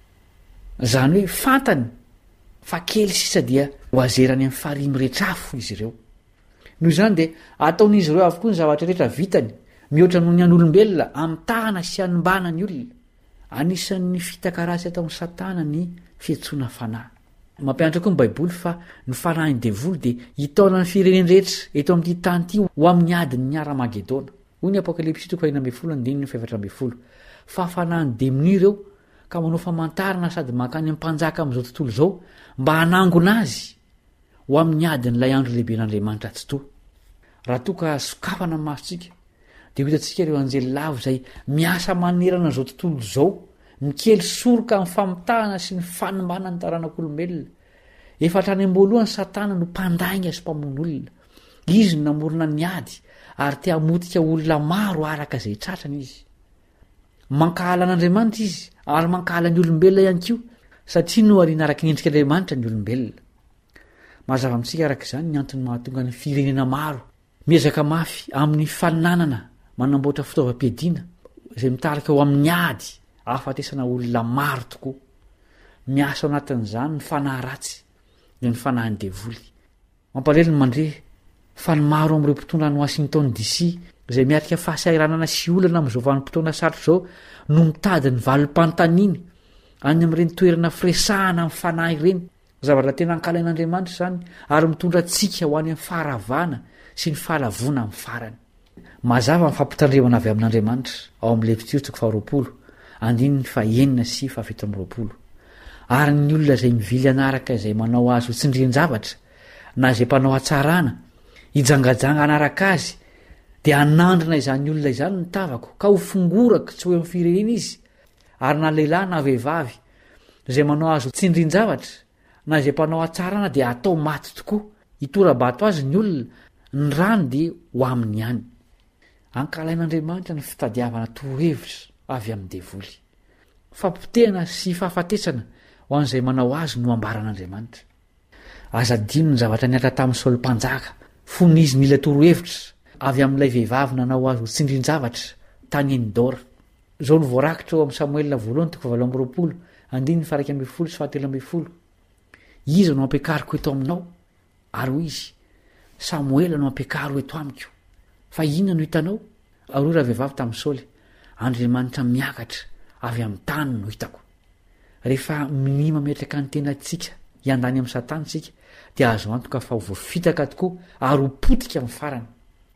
Speaker 6: zany hoe fantany fa kely sisa dia ho azerany amin'ny farimy rehetrafo izy ireo noho izany dia ataon'izy ireo avokoa ny zavatra rehetra vitany mihoatra noho ny an'olombelona amitahana sy animbana ny olona anisan'ny fitaka ratsy ataon'ny satana ny fiantsoana fanahy mampianatra koa ny baiboly fa ny fanahiny devoly de hitaona ny fireneny rehetra eto amin'ity tany ity ho amin'ny adiny ny Armagedona. Hoy ny Apokalipsy toko fahaenina ambin'ny folo andininy faefatra ambin'ny folo. Fa fanahiny demonia ireo ka manao famantarana sady mankany am'mpanjaka amin'izao tontolo izao mba hanangona azy ho amin'ny adin'ilay andro lehibe n'Andriamanitra tsy to. Raha toa ka sokafana ny masontsika dia ho hitantsika ireo anjely lavo izay miasa manerana izao tontolo izao mikely soroka amin'ny famitahana sy ny fanimbana ny taranak'olombelona. Efa hatrany am-boalohany Satana no mpandainga sy mpamono olona. Izy no namorona ny ady ary te hamotika olona maro araka izay tratrany izy. Mankahala an'Andriamanitra izy ary mankahala ny olombelona ihany koa satria no ariana araka ny endrik'Andriamanitra ny olombelona. Mazava amintsika araka izany ny antony mahatonga ny firenena maro miezaka mafy amin'ny faninanana manamboatra fitaovam-piadiana izay mitarika ao amin'ny ady ahafatesana olona maro tokoa. Miasa ao anatin'izany ny fanahy ratsy dia ny fanahiny devoly. Mampalahelo ny mandre fa ny maro amin'ireo mpitondra any Washington D C izay miarika fahasairanana sy olana amin'izao vanim-potoana sarotra izao no mitady ny valim-pantaniny any amin'ireny toerana firesahana amin'ny fanahy ireny. Zavatra tena ankalain'Andriamanitra izany ary mitondra tsika ho any amin'ny faharavana sy ny fahalavona amin'ny farany. Mazava ny fampitandremana avy amin'Andriamanitra ao amin'ny Levitio toko faharoapolo andininy fahaenina sy fahafito amby roapolo. Ary ny olona izay mivily anaraka izay manao azy ho tsindrin-javatra na izay mpanao hatsarana hijangajanga anaraka azy dia hanandrina izany olona izany ny tavako ka ho fongoraka tsy hoe amin'ny firenena izy. Ary na lehilahy na vehivavy izay manao azy ho tsindrin-javatra na izay mpanao hatsarana dia atao maty tokoa. Hitorabato azy ny olona ny rano dia ho aminy ihany. Ankalain'Andriamanitra ny fitadiavana torohevitra avy amin'ny devoly. Fampitehana sy fahafatesana ho an'izay manao azy no ambaran'Andriamanitra. Aza dino ny zavatra niatra tamin'ny Saoly mpanjaka fony izy nila torohevitra avy amin'ilay vehivavy nanao azy ho tsindrin-javatra tany Endora. Izao no voarakitra ao amin'ny Samoelina voalohany toko valo amby roapolo andininy faha iraika ambin'ny folo sy fahatelo ambin'ny folo. Iza no ampiakariko eto aminao ary hoy izy Samoela no ampiakaro eto amiko. Fa inona no hitanao? Ary hoy raha vehivavy tamin'ny Saoly, Andriamanitra miakatra avy amin'ny tany no hitako. Rehefa minima metraka ny tenantsika hiandany amin'ny Satana tsika dia azo antoka fa ho voafitaka tokoa ary ho potika amin'ny farany.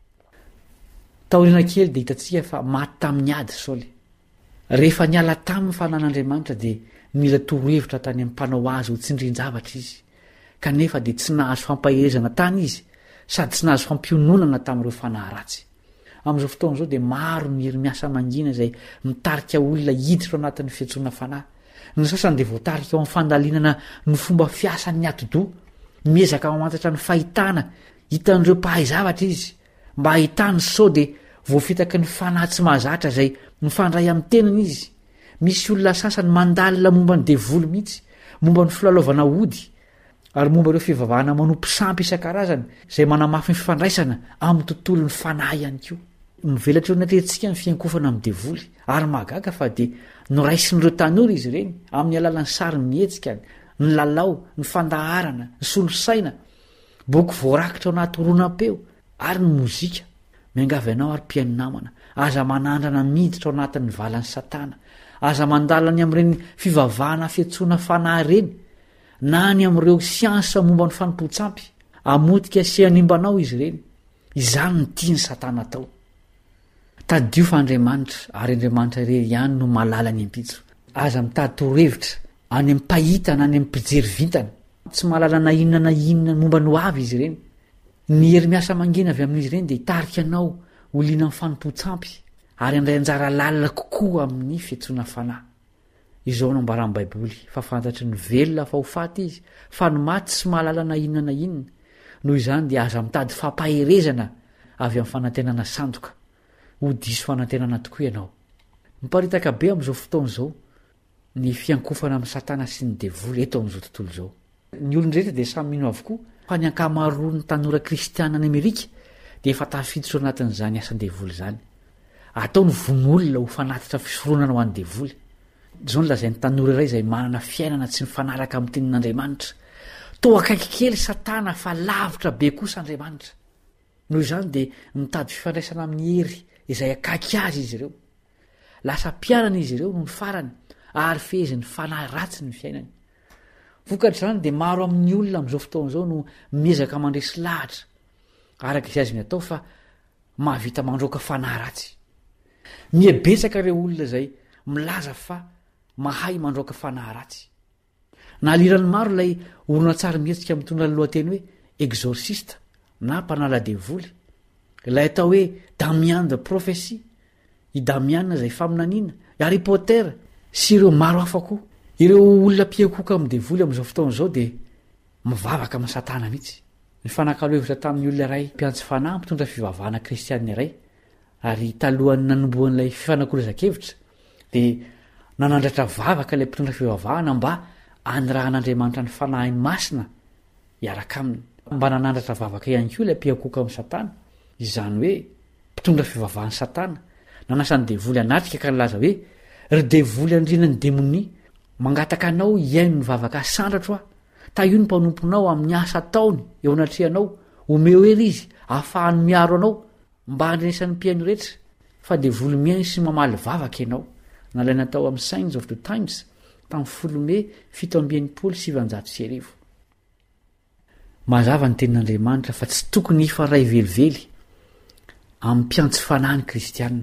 Speaker 6: Taoriana kely dia hitantsika fa maty tamin'ny ady Saoly. Rehefa niala tamin'ny fanan'Andriamanitra dia nila torohevitra tany amin'ny mpanao azy ho tsindrin-javatra izy. Kanefa dia tsy nahazo fampahirezana tany izy sady tsy nahazo fampiononana tamin'ireo fanahy ratsy. Amin'izao fotoana izao dia maro ny hery miasa mangina izay mitarika olona hiditra ao anatin'ny fiantsoana fanahy. Ny sasany dia voatarika ao amin'ny fandalinana ny fomba fiasan'ny ati-doha, miezaka mamantatra ny fahitana hitan'ireo mpahay zavatra izy mba hahitany sao dia voafitaka ny fanahy tsy mahazatra izay mifandray amin'ny tenany izy. Misy olona sasany mandalina momba ny devoly mihitsy, momba ny filalaovana hody ary momba ireo fivavahana manompo sampy isan-karazany izay manamafy ny fifandraisana amin'ny tontolo ny fanahy ihany koa. Mivelatra eo natrentsika ny fiankofana amin'ny devoly ary mahagaga fa dia noraisin'ireo tanora izy ireny amin'ny alalan'ny sary mihetsika, ny lalao, ny fandaharana, ny solosaina, boky voarakitra ao anaty horonam-peo ary ny mozika. Miangavy ianao ary mpiaino namana, aza manandrana miditra ao anatin'ny valan'ny Satana, aza mandalina ny amin'ireny fivavahana fiantsoana fanahy ireny na ny amin'ireo siansa momba ny fanompo-tsampy, amotika sy animbanao izy ireny. Izany ny tiany Satana atao. Tadio fa Andriamanitra ary Andriamanitra irery ihany no malala ny impitso. Aza mitady torohevitra any amin'ny mpahita na any amin'ny mpijery vintana. Tsy malala na inona na inona momba ny ho avy izy ireny. Ny hery miasa mangina avy amin'izy ireny dia hitarika anao ho liana amin'ny fanompo-tsampy ary andray anjara lalina kokoa amin'ny fiantsoana fanahy. Izao no ambaran'ny Baiboly fa fantatry ny velona fa ho faty izy, fa ny maty tsy mahalala na inona na inona. Noho izany dia aza mitady fampahirezana avy amin'ny fanantenana sandoka. Ho diso fanantenana tokoa ianao. Miparitaka be amin'izao fotoana izao ny fiankofana amin'ny Satana sy ny devoly eto amin'izao tontolo izao. Ny olon-drehetra dia samy mino avokoa fa ny ankamaroan'ny tanora kristiana any Amerika dia efa tafiditra ao anatin'izany asan devoly izany. Ataony von'olona ho fanatitra fisoronana ho an'ny devoly. Izao no lazain'ny tanora iray izay manana fiainana tsy mifanaraka amin'ny tenin'Andriamanitra. Toa akaiky kely Satana fa lavitra be kosa Andriamanitra. Noho izany dia mitady fifandraisana amin'ny hery izay akaiky azy izy ireo. Lasa mpianana izy ireo no ny farany ary fehezin'ny fanahy ratsy ny fiainany. vokatra zany de maro amin'ny olona am'izao fotoan'izao no miezaka mandresy lahatra araka izay azy ny atao fa mahavita mandroaka fanahy ratsy. Miebetsaka reo olona zay milaza fa mahay mandroaka fanahy ratsy. Nalirany maro lay orona tsara mihetsika mitondra ny lohateny hoe exorciste na mpanala devoly, ilay atao hoe Damian de prophétie, i Damian zay faminaniana, i Harry Potter sy ireo maro hafa koa. Ireo olona mpiakoka amin'ny devoly amin'izao fotoan'izao de mivavaka amin'ny satana mihitsy. Ny fanakalo hevitra tamin'ny olona iray mpiantso fanahy mitondra fivavahana kristianina iray, ary talohan'ny nanombohan'ilay fifanakoloza-kevitra de nanandratra vavaka ilay mpitondra fivavahana mba anirahan'Andriamanitra ny fanahiny masina iaraka aminy, mba nanandratra vavaka ihany koa ilay mpiakoka amin'ny satana, izany hoe mpitondra fivavahan'ny satana. Nanasany devoly anatrika ka nilaza hoe ry devoly andrinany demonia, mangataka anao iaino ny vavaka sandratro a, ta io ny mpanomponao amin'ny asa ataony eo anatrehanao, omeo ery izy ahafahany miaro anao mba andrenesan'ny mpiaino rehetra, fa devoly miainy sy mamaly vavaka ianao. Nalaina tao amin'ny Signs of the Times tamin'ny folo May fito amby enimpolo sy sivanjato sy arivo. Mazava ny tenin'Andriamanitra fa tsy tokony hifaray velively amin'ny mpiantso fanahy ny kristianina.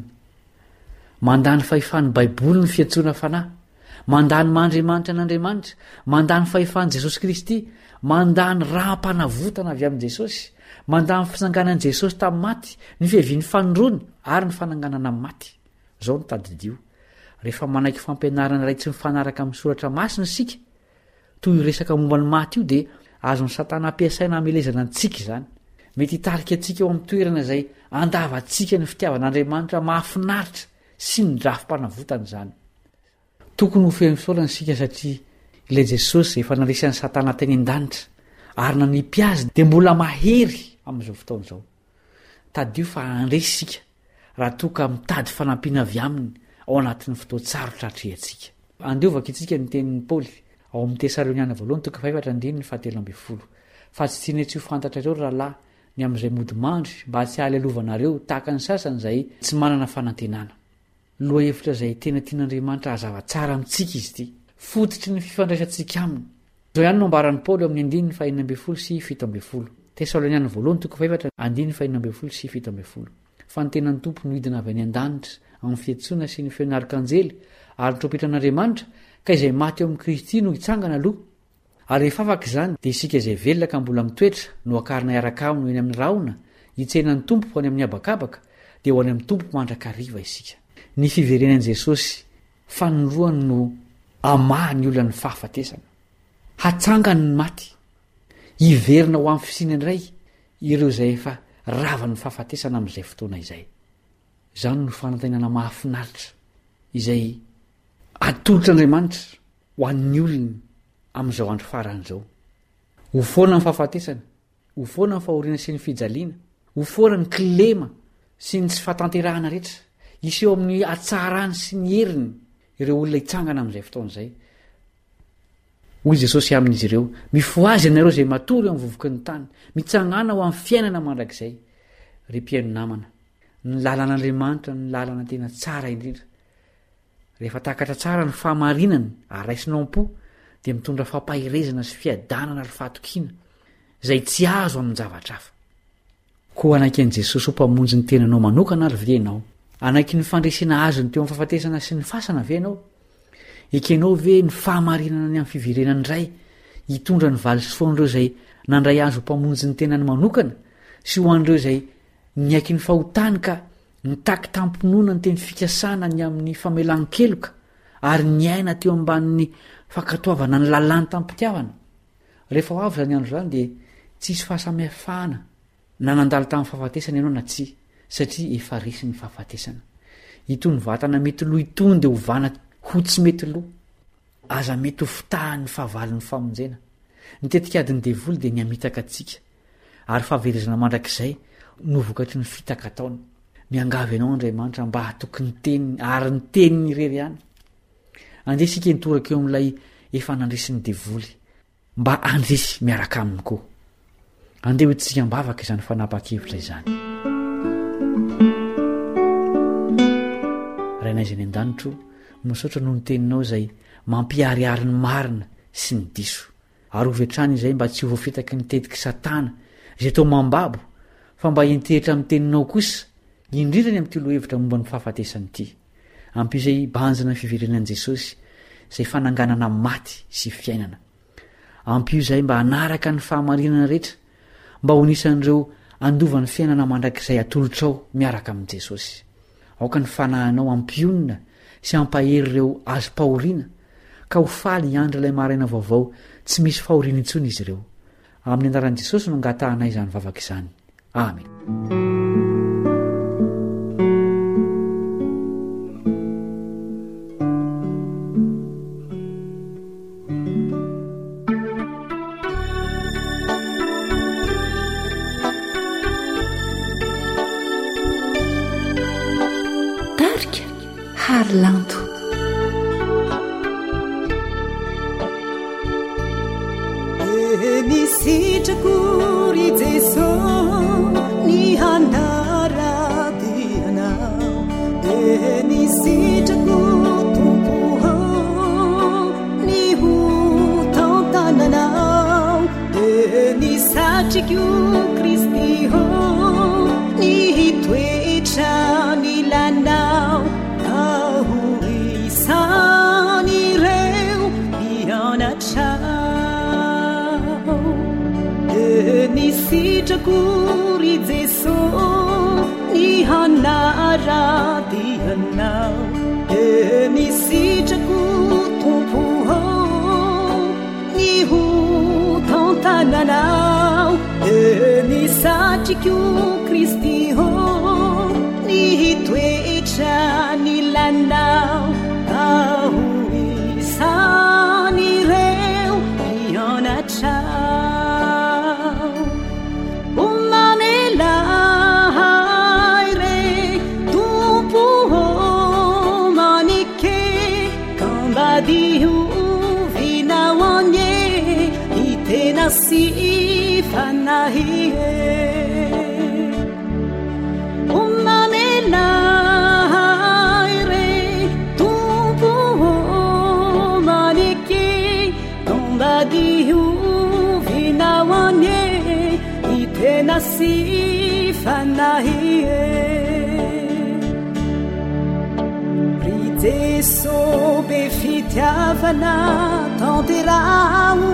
Speaker 6: Mandany fahefany baiboly ny fiantsoana fanahy, mandany mahandriamanitra n'Andriamanitra, mandany fahefany Jesosy Kristy, mandany rahampanavotana avy amin'i Jesosy, mandany fisanganan'i Jesosy tamin'ny maty, ny fihevian'ny fanondrony ary ny fananganana amin'ny maty. Zao no tadidio. Rehefa manaiky fampianarana ray tsy mifanaraka amin'ny soratra masina isika, toy resaka momba ny maty io, de azony satana ampiasaina hamelezana antsika izany. Mety hitarika antsika eo amin'ny toerana izay andava antsika ny fitiavan'Andriamanitra mahafinaritra sy ny drafim-panavotana izany. Tokony ho fehmisaolana isika satria ilay Jesosy efa nandresan'ny satana teny an-danitra ary nanipy azy de mbola mahery amin'izao fotoan'izao. Tadio fa andresy isika raha toa ka mitady fanampiana avy aminy ao anatin'ny fotoan-tsarotra hatrehantsika. Andiovaka itsika ny tenin'ny Paoly ao amin'ny Tesaloniana voalohany toko fahaefatra andininy fahatelo amby folo. Fa tsy tiany tsy ho fantatrareo rahalahy ny amin'izay mody mandry mba tsy haly alovanareo tahaka ny sasany izay tsy manana fanantenana. Loha hevitra izay tena tian'Andriamanitra hazava tsara amintsika izy ity, fototry ny fifandraisantsika aminy. Zao ihany no ambaran'ny Paoly amin'ny andininy fahaenina amby folo sy fito amby folo. Tesaloniana voalohany toko fahaefatra andininy fahaenina amby folo sy fito amby folo. Fa ny tenan'ny tompo no hidina avy any an-danitra amin'ny fiantsoana sy ny feon'ny arkanjely ary ny trompetran'Andriamanitra, ka izay maty eo amin'ny Kristy no hitsangana aloha. Ary rehefa afaka izany dia isika izay velona ka mbola mitoetra no akarina iaraka aminy eny amin'ny rahona, hitsenan'ny tompo ho any amin'ny habakabaka, dia ho any amin'ny tompo mandrakariva isika. Ny fiverenan'i Jesosy fanolorany no amaha ny olona ny fahafatesana, hatsangany ny maty, hiverina ho amin'ny fisinany iray ireo izay efa rava ny fahafatesana amin'izay fotoana izay. Izany no fanantenana mahafinaritra izay atolotr'Andriamanitra ho an'ny olony amin'izao andro faran'izao. Ho foana ny fahafatesana, ho foana ny fahoriana sy ny fijaliana, ho foana ny kilema sy ny tsy fahatanterahana rehetra, iseho amin'ny atsarany sy ny heriny ireo olona hitsangana amin'izay fotoana izay. Hoy Jesosy amin'izy ireo, mifoazy ianareo izay matory eo amin'ny vovoky ny tany, mitsangana ho amin'ny fiainana mandrakizay. Ry mpiaino namana, ny lalan'Andriamanitra ny lalana tena tsara indrindra. Rehefa takatra tsara ny fahamarinana ary raisinao am-po, dia mitondra fampahirezana sy fiadanana ary fahatokiana izay tsy azo amin'ny zavatra hafa. Koa anaiky an'i Jesosy ho mpamonjy ny tenanao manokana ary ve ianao? Anaiky ny fandresena azony teo amin'ny fahafatesana sy ny fasana ve ianao? Ekenao ve ny fahamarinana ny amin'ny fiverenany iray hitondra ny valy sy foan'ireo izay nandray azo ho mpamonjy ny tenany manokana sy ho an'ireo izay niaiky ny fahotany ka nitaky tampinoana ny teny fikasana ny amin'ny famelan-keloka ary ny aina teo ambanin'ny fankatoavana ny lalàny tampitiavana. Rehefa ho avy zany andro zany dia tsisy fahasamihafahana na nandalo tamin'ny fahafatesana ianao na tsy, satria efa resy ny fahafatesana. Itony vatana mety loha itony dia hovana ho tsy mety loha, aza mety ho fitahan'ny fahavalon'ny famonjena. Ny tetikadiny devoly dia niamitaka atsika ary fahaverezana mandrakizay no vokatry ny fitaka ataony. Miangavy ianao Andriamanitra mba hatoky ny teniny ary ny teniny irery ihany. Andeha isika nitoraka eo amin'ilay efa nandresy ny devoly mba andresy miaraka aminy koa. Andeha hoentsika mbavaka izany fanapa-kevitra izany. Rainaizy ny an-danitro, misaotra noho ny teninao izay mampiariary ny marina sy ny diso. ary hovetrany izay mba tsy ho voafitaky nitetiky satana izay tao mambabo fa mba intehitra amin'ny teninao kosa indrindrany amin'ity lohevitra momba ny fahafatesany ity ampio izay banjina ny fiverenan'i Jesosy izay fananganana maty sy fiainana. Ampio izay mba hanaraka ny fahamarinana rehetra mba ho nisan'ireo andovan'ny fiainana mandrakizay atolotrao miaraka amin'i Jesosy. Aoka ny fanahinao ampionina sy ampahery ireo azo pahoriana ka ho faly hiandry ilay maraina vaovao tsy misy fahoriana intsony izy ireo. Amin'ny anaran'i Jesosy no ngatahana izany vavaka izany. Amen.
Speaker 2: Tarika Harlanto.
Speaker 7: Nisitrako ry Jesosy ny hanaradianao, e nisitrako Tompo ny ho tantananao, e nisatriko Kristy ny hitoetra ny lanao, ka ho isan'ireo mianatra. Nisitrako ry Jesosy ny hanaradianao, e nisitrako Tompo ny ho tantananao, e nisatriko Kristy ny hitoetra ny lanao, ka ho isan'ireo mianatra. Si fanahie umamelaire Tompo manike tombadihu vinawanie itena si fanahie rijeso be fitiavana tanterao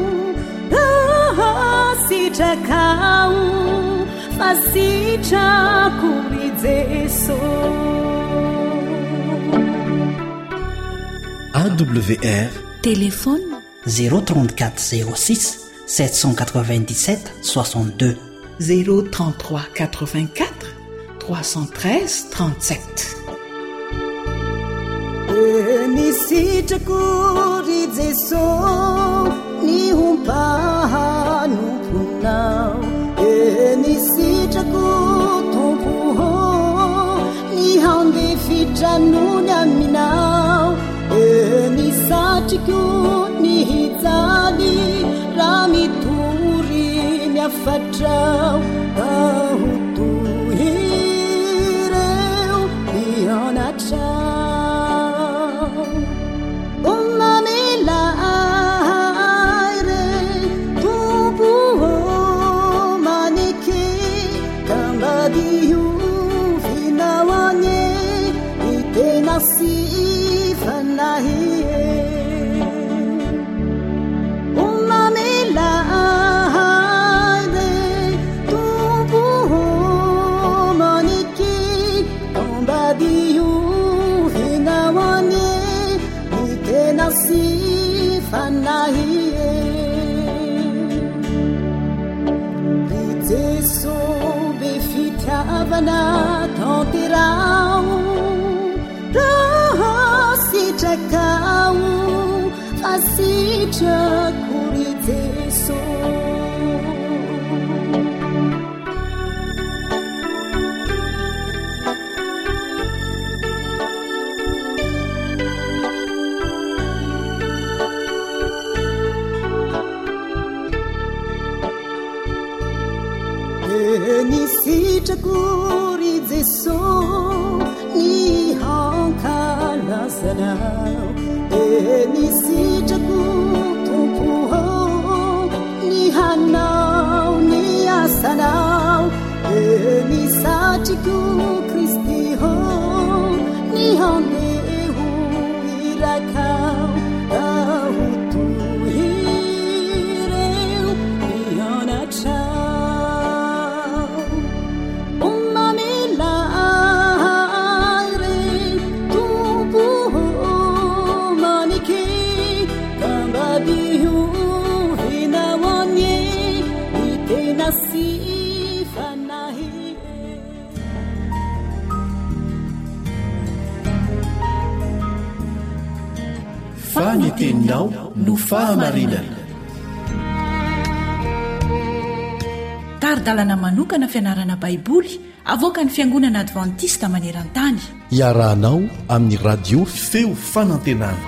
Speaker 7: sitracao fa sitrako ry Jesosy.
Speaker 1: A W R
Speaker 2: Téléphone
Speaker 8: zéro trente-quatre zéro six sept cent quatre-vingt-dix-sept soixante-deux
Speaker 3: zéro trente-trois quatre-vingt-quatre trois cent treize trente-sept.
Speaker 7: Nisitrako ry Jesosy ny hompahanomponao, e nisitrako Tompo ny handefitranony aminao, e nisatriko ny hijaly raha mitory ny afatrao, ka ho tohireo mianatra. Si fanahie umamelaire Tompo manike tombadiu vinawane itena si fanahie ry Jesosy be fitiavana tanterao, sitracao fa sitrako ry Jesosy. Nisitrako ry Jesosy ny hankalazanao, e nisitrako Tompo
Speaker 1: faneteninao no fahamarinana.
Speaker 2: Taridalana manokana fianarana baiboly avoaka ny Fiangonana Advantista Maneran-tany.
Speaker 4: Iarahanao amin'ny radio feo fanantenana.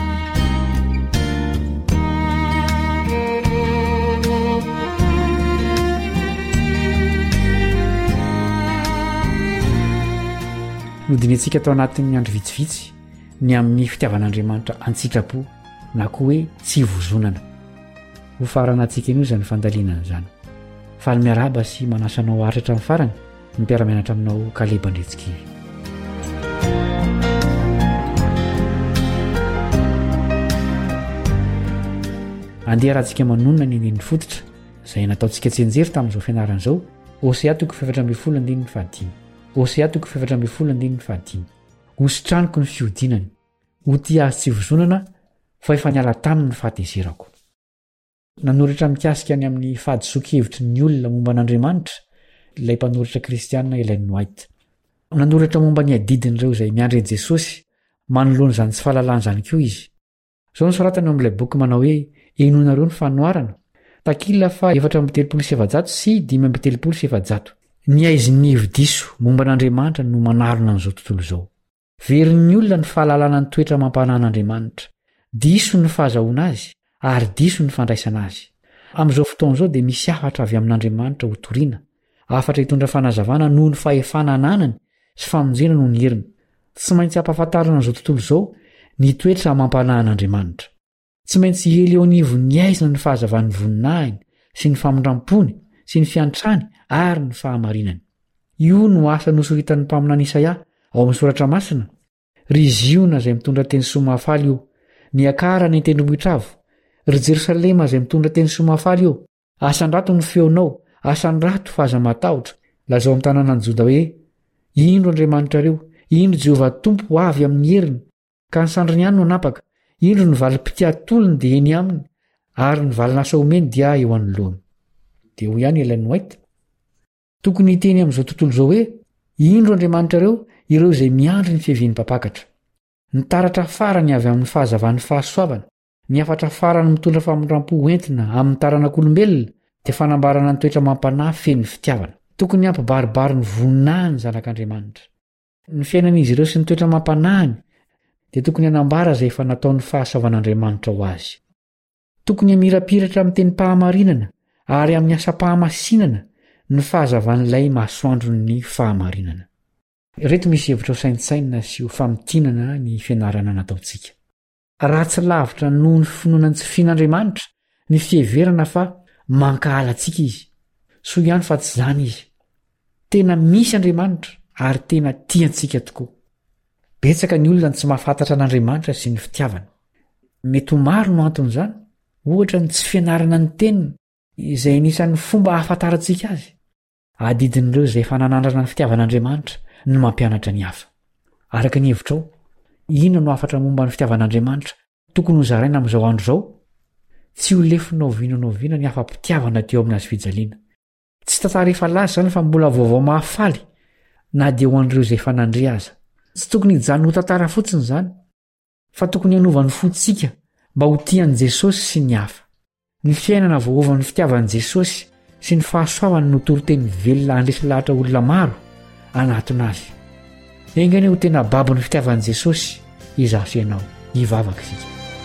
Speaker 6: nodinetsika tao anatin'ny andro vitsivitsy ny amin'ny fitiavan'Andriamanitra antsitrapo na koa hoe tsy vozonana. Ho farana antsika io izany fandalinana izany. Faly miaraba sy manasanao aritra amin'ny farany ny mpiara-mianatra aminao Kaleba Ndretsikivy. Andeha rahantsika manonona ny neny fototra izay nataontsika tsenjery tamin'izao fianarana izao. Hosea toko efatra ambin'ny folo andininy fahadimy. Hosea toko efatra ambin'ny folo andininy fahadimy. Hositraniko ny fiodinany, ho tia azy tsy vozonana fa efa niala taminy ny fahatezerako. Nanoratra mikasika any amin'ny fahadiso-kevitry ny olona momba an'Andriamanitra ilay mpanoratra kristianina Ellen White. Nanoratra momba ny adidin'ireo izay miandry an'i Jesosy manoloana izany tsy fahalalana izany koa izy. Izao ny soratany ao amin'ilay boky manao hoe enonareo ny fanoarana. Takila fa efatra amby telopolo sy efajato sy dimy amby telopolo sy efajato. Ny aizin'ny hevi-diso momba an'Andriamanitra no manarona an'izao tontolo izao. Verin'ny olona ny fahalalana ny toetra mampanan'Andriamanitra. Diso ny fahazahoana azy ary diso ny fandraisana azy. Amin'izao fotoana izao dia misy afatra avy amin'Andriamanitra ho toriana. Afatra hitondra fanazavana noho ny fahefana ananany sy famonjena noho ny heriny. Tsy maintsy ampahafantarana an'izao tontolo izao ny toetra mampanan'Andriamanitra. Tsy maintsy hely eo anivon'ny aizina ny fahazavan'ny voninahiny sy ny famondram-pony sy ny fiantrany ary ny fahamarinany. Io no asa nosoritany mpaminany Isaia ao amin'ny soratra masina. Ry Ziona izay mitondra teny soamafaly io, ny akara ny tendrombohitra avo. Ry Jerosalema izay mitondra teny soamafaly io, asan-drato ny feonao, asan-drato fahaza-matahotra. Lazao amin'ny tanànan'i Joda hoe, indro Andriamanitrareo, indro Jehovah Tompo avy amin'ny heriny, ka ny sandriny ihany no anapaka. Indro ny valim-pitiatolony dia eny aminy, ary ny valina omeny dia eo anoloany. Dia ho ihany Ellen White. Tokony hiteny amin'izao tontolo izao hoe, indro Andriamanitrareo, ireo izay miandry ny fihevian'ny mpapakatra. Ny taratra farany avy amin'ny fahazavan'ny fahasoavana, ny afatra farany mitondra famondram-po entina amin'ny taranak'olombelona dia fanambarana ny toetra mampanahy feno fitiavana. Tokony hampibaribary ny voninahiny zanak'Andriamanitra. Ny fiainan'izy ireo sy ny toetra mampanahiny dia tokony hanambara izay efa nataon'ny fahasoavan'Andriamanitra ho azy. Tokony hamirapiratra amin'ny teny pahamarinana ary amin'ny asa-pahamasinana ny fahazavan'ilay masoandron'ny fahamarinana. Reto misy hevitra ho saintsaina sy ho famitinana ny fianarana nataontsika. Raha tsy lavitra noho ny finoana tsy fian'Andriamanitra ny fiheverana fa mankahala antsika izy. So ihany fa tsy izany izy. Tena misy Andriamanitra ary tena tiantsika tokoa. Betsaka ny olona tsy mahafantatra an'Andriamanitra sy ny fitiavana. Mety ho maro no anton'izany, ohatra ny tsy fianarana ny teniny izay anisan'ny fomba hahafantarantsika azy. Adidin'ireo izay efa nanandrana ny fitiavan'Andriamanitra no mampianatra ny hafa. Araka ny hevitrao, inona no afatra momba ny fitiavan'Andriamanitra tokony ho zaraina amin'izao andro izao? Tsy ho lefinao vinonao vina ny afa-pitiavana teo amin'ny azy fijaliana. Tsy tantara efa laza izany fa mbola vaovao mahafaly na dia ho an'ireo izay efa nandre aza. Tsy tokony hijanona ho tantara fotsiny izany, fa tokony hanova ny fotsika mba ho tian'i Jesosy sy ny hafa. Ny fiainana voaovan'ny fitiavan'i Jesosy sy ny fahasoavany no toriteny velona handresy lahatra olona maro anatinazy. Engany ho tena babo ny fitiavan'i Jesosy izaho sy ianao hivavaka isika.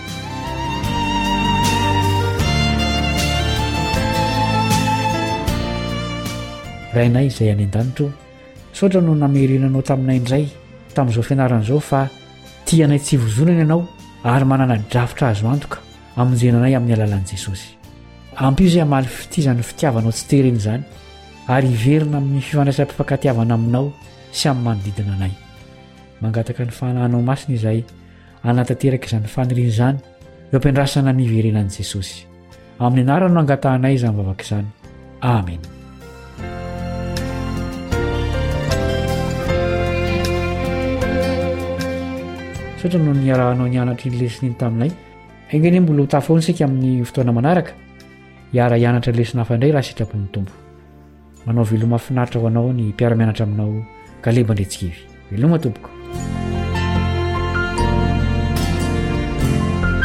Speaker 6: Rainay izay any an-danitro, saotra no namerenanao taminay indray tamin'izao fianaran'izao fa tianay tsy vozonana ianao ary manana drafitra azo antoka amonjenanay amin'ny alalan'i Jesosy. Ampio izay hamaly fitizan'ny fitiavanao tsy tereny izany ary hiverina amin'ny fifandraisam-pifankatiavana aminao sy amin'ny manodidina anay. Mangataka ny fanahinao masina izay anatanteraka izany faniriana izany eo ampiandrasana ny iverenan'i Jesosy. Amin'ny anarany no angatahanay izany vavaka izany. Amen. Sotra no niarahanao nianatra ny lesiny taminay. Engany mbola ho tafoana isika amin'ny fotoana manaraka hiara hianatra lesona hafa indray raha sitrapon'ny Tompo. Manao veloma mahafinaritra ho anao ny mpiara-mianatra aminao Kaleba Ndretsikivy. Veloma tompoko.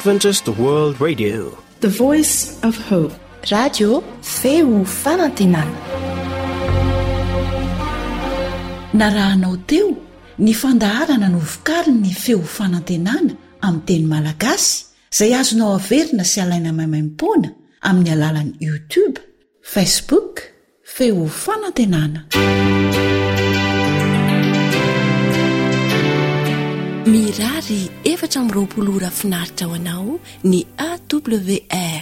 Speaker 9: Adventist World Radio,
Speaker 10: the voice of hope.
Speaker 11: Radio feo fanantenana.
Speaker 2: narahanao teo ny fandaharana no vokariny ny feo fanantenana amin'ny teny malagasy izay azonao averina sy alaina maimaimpoana amin'ny alalan'ny YouTube, Facebook, feo fanantenana.
Speaker 11: Mirary efatra amby roapolo ora finaritra ho anao ny A W R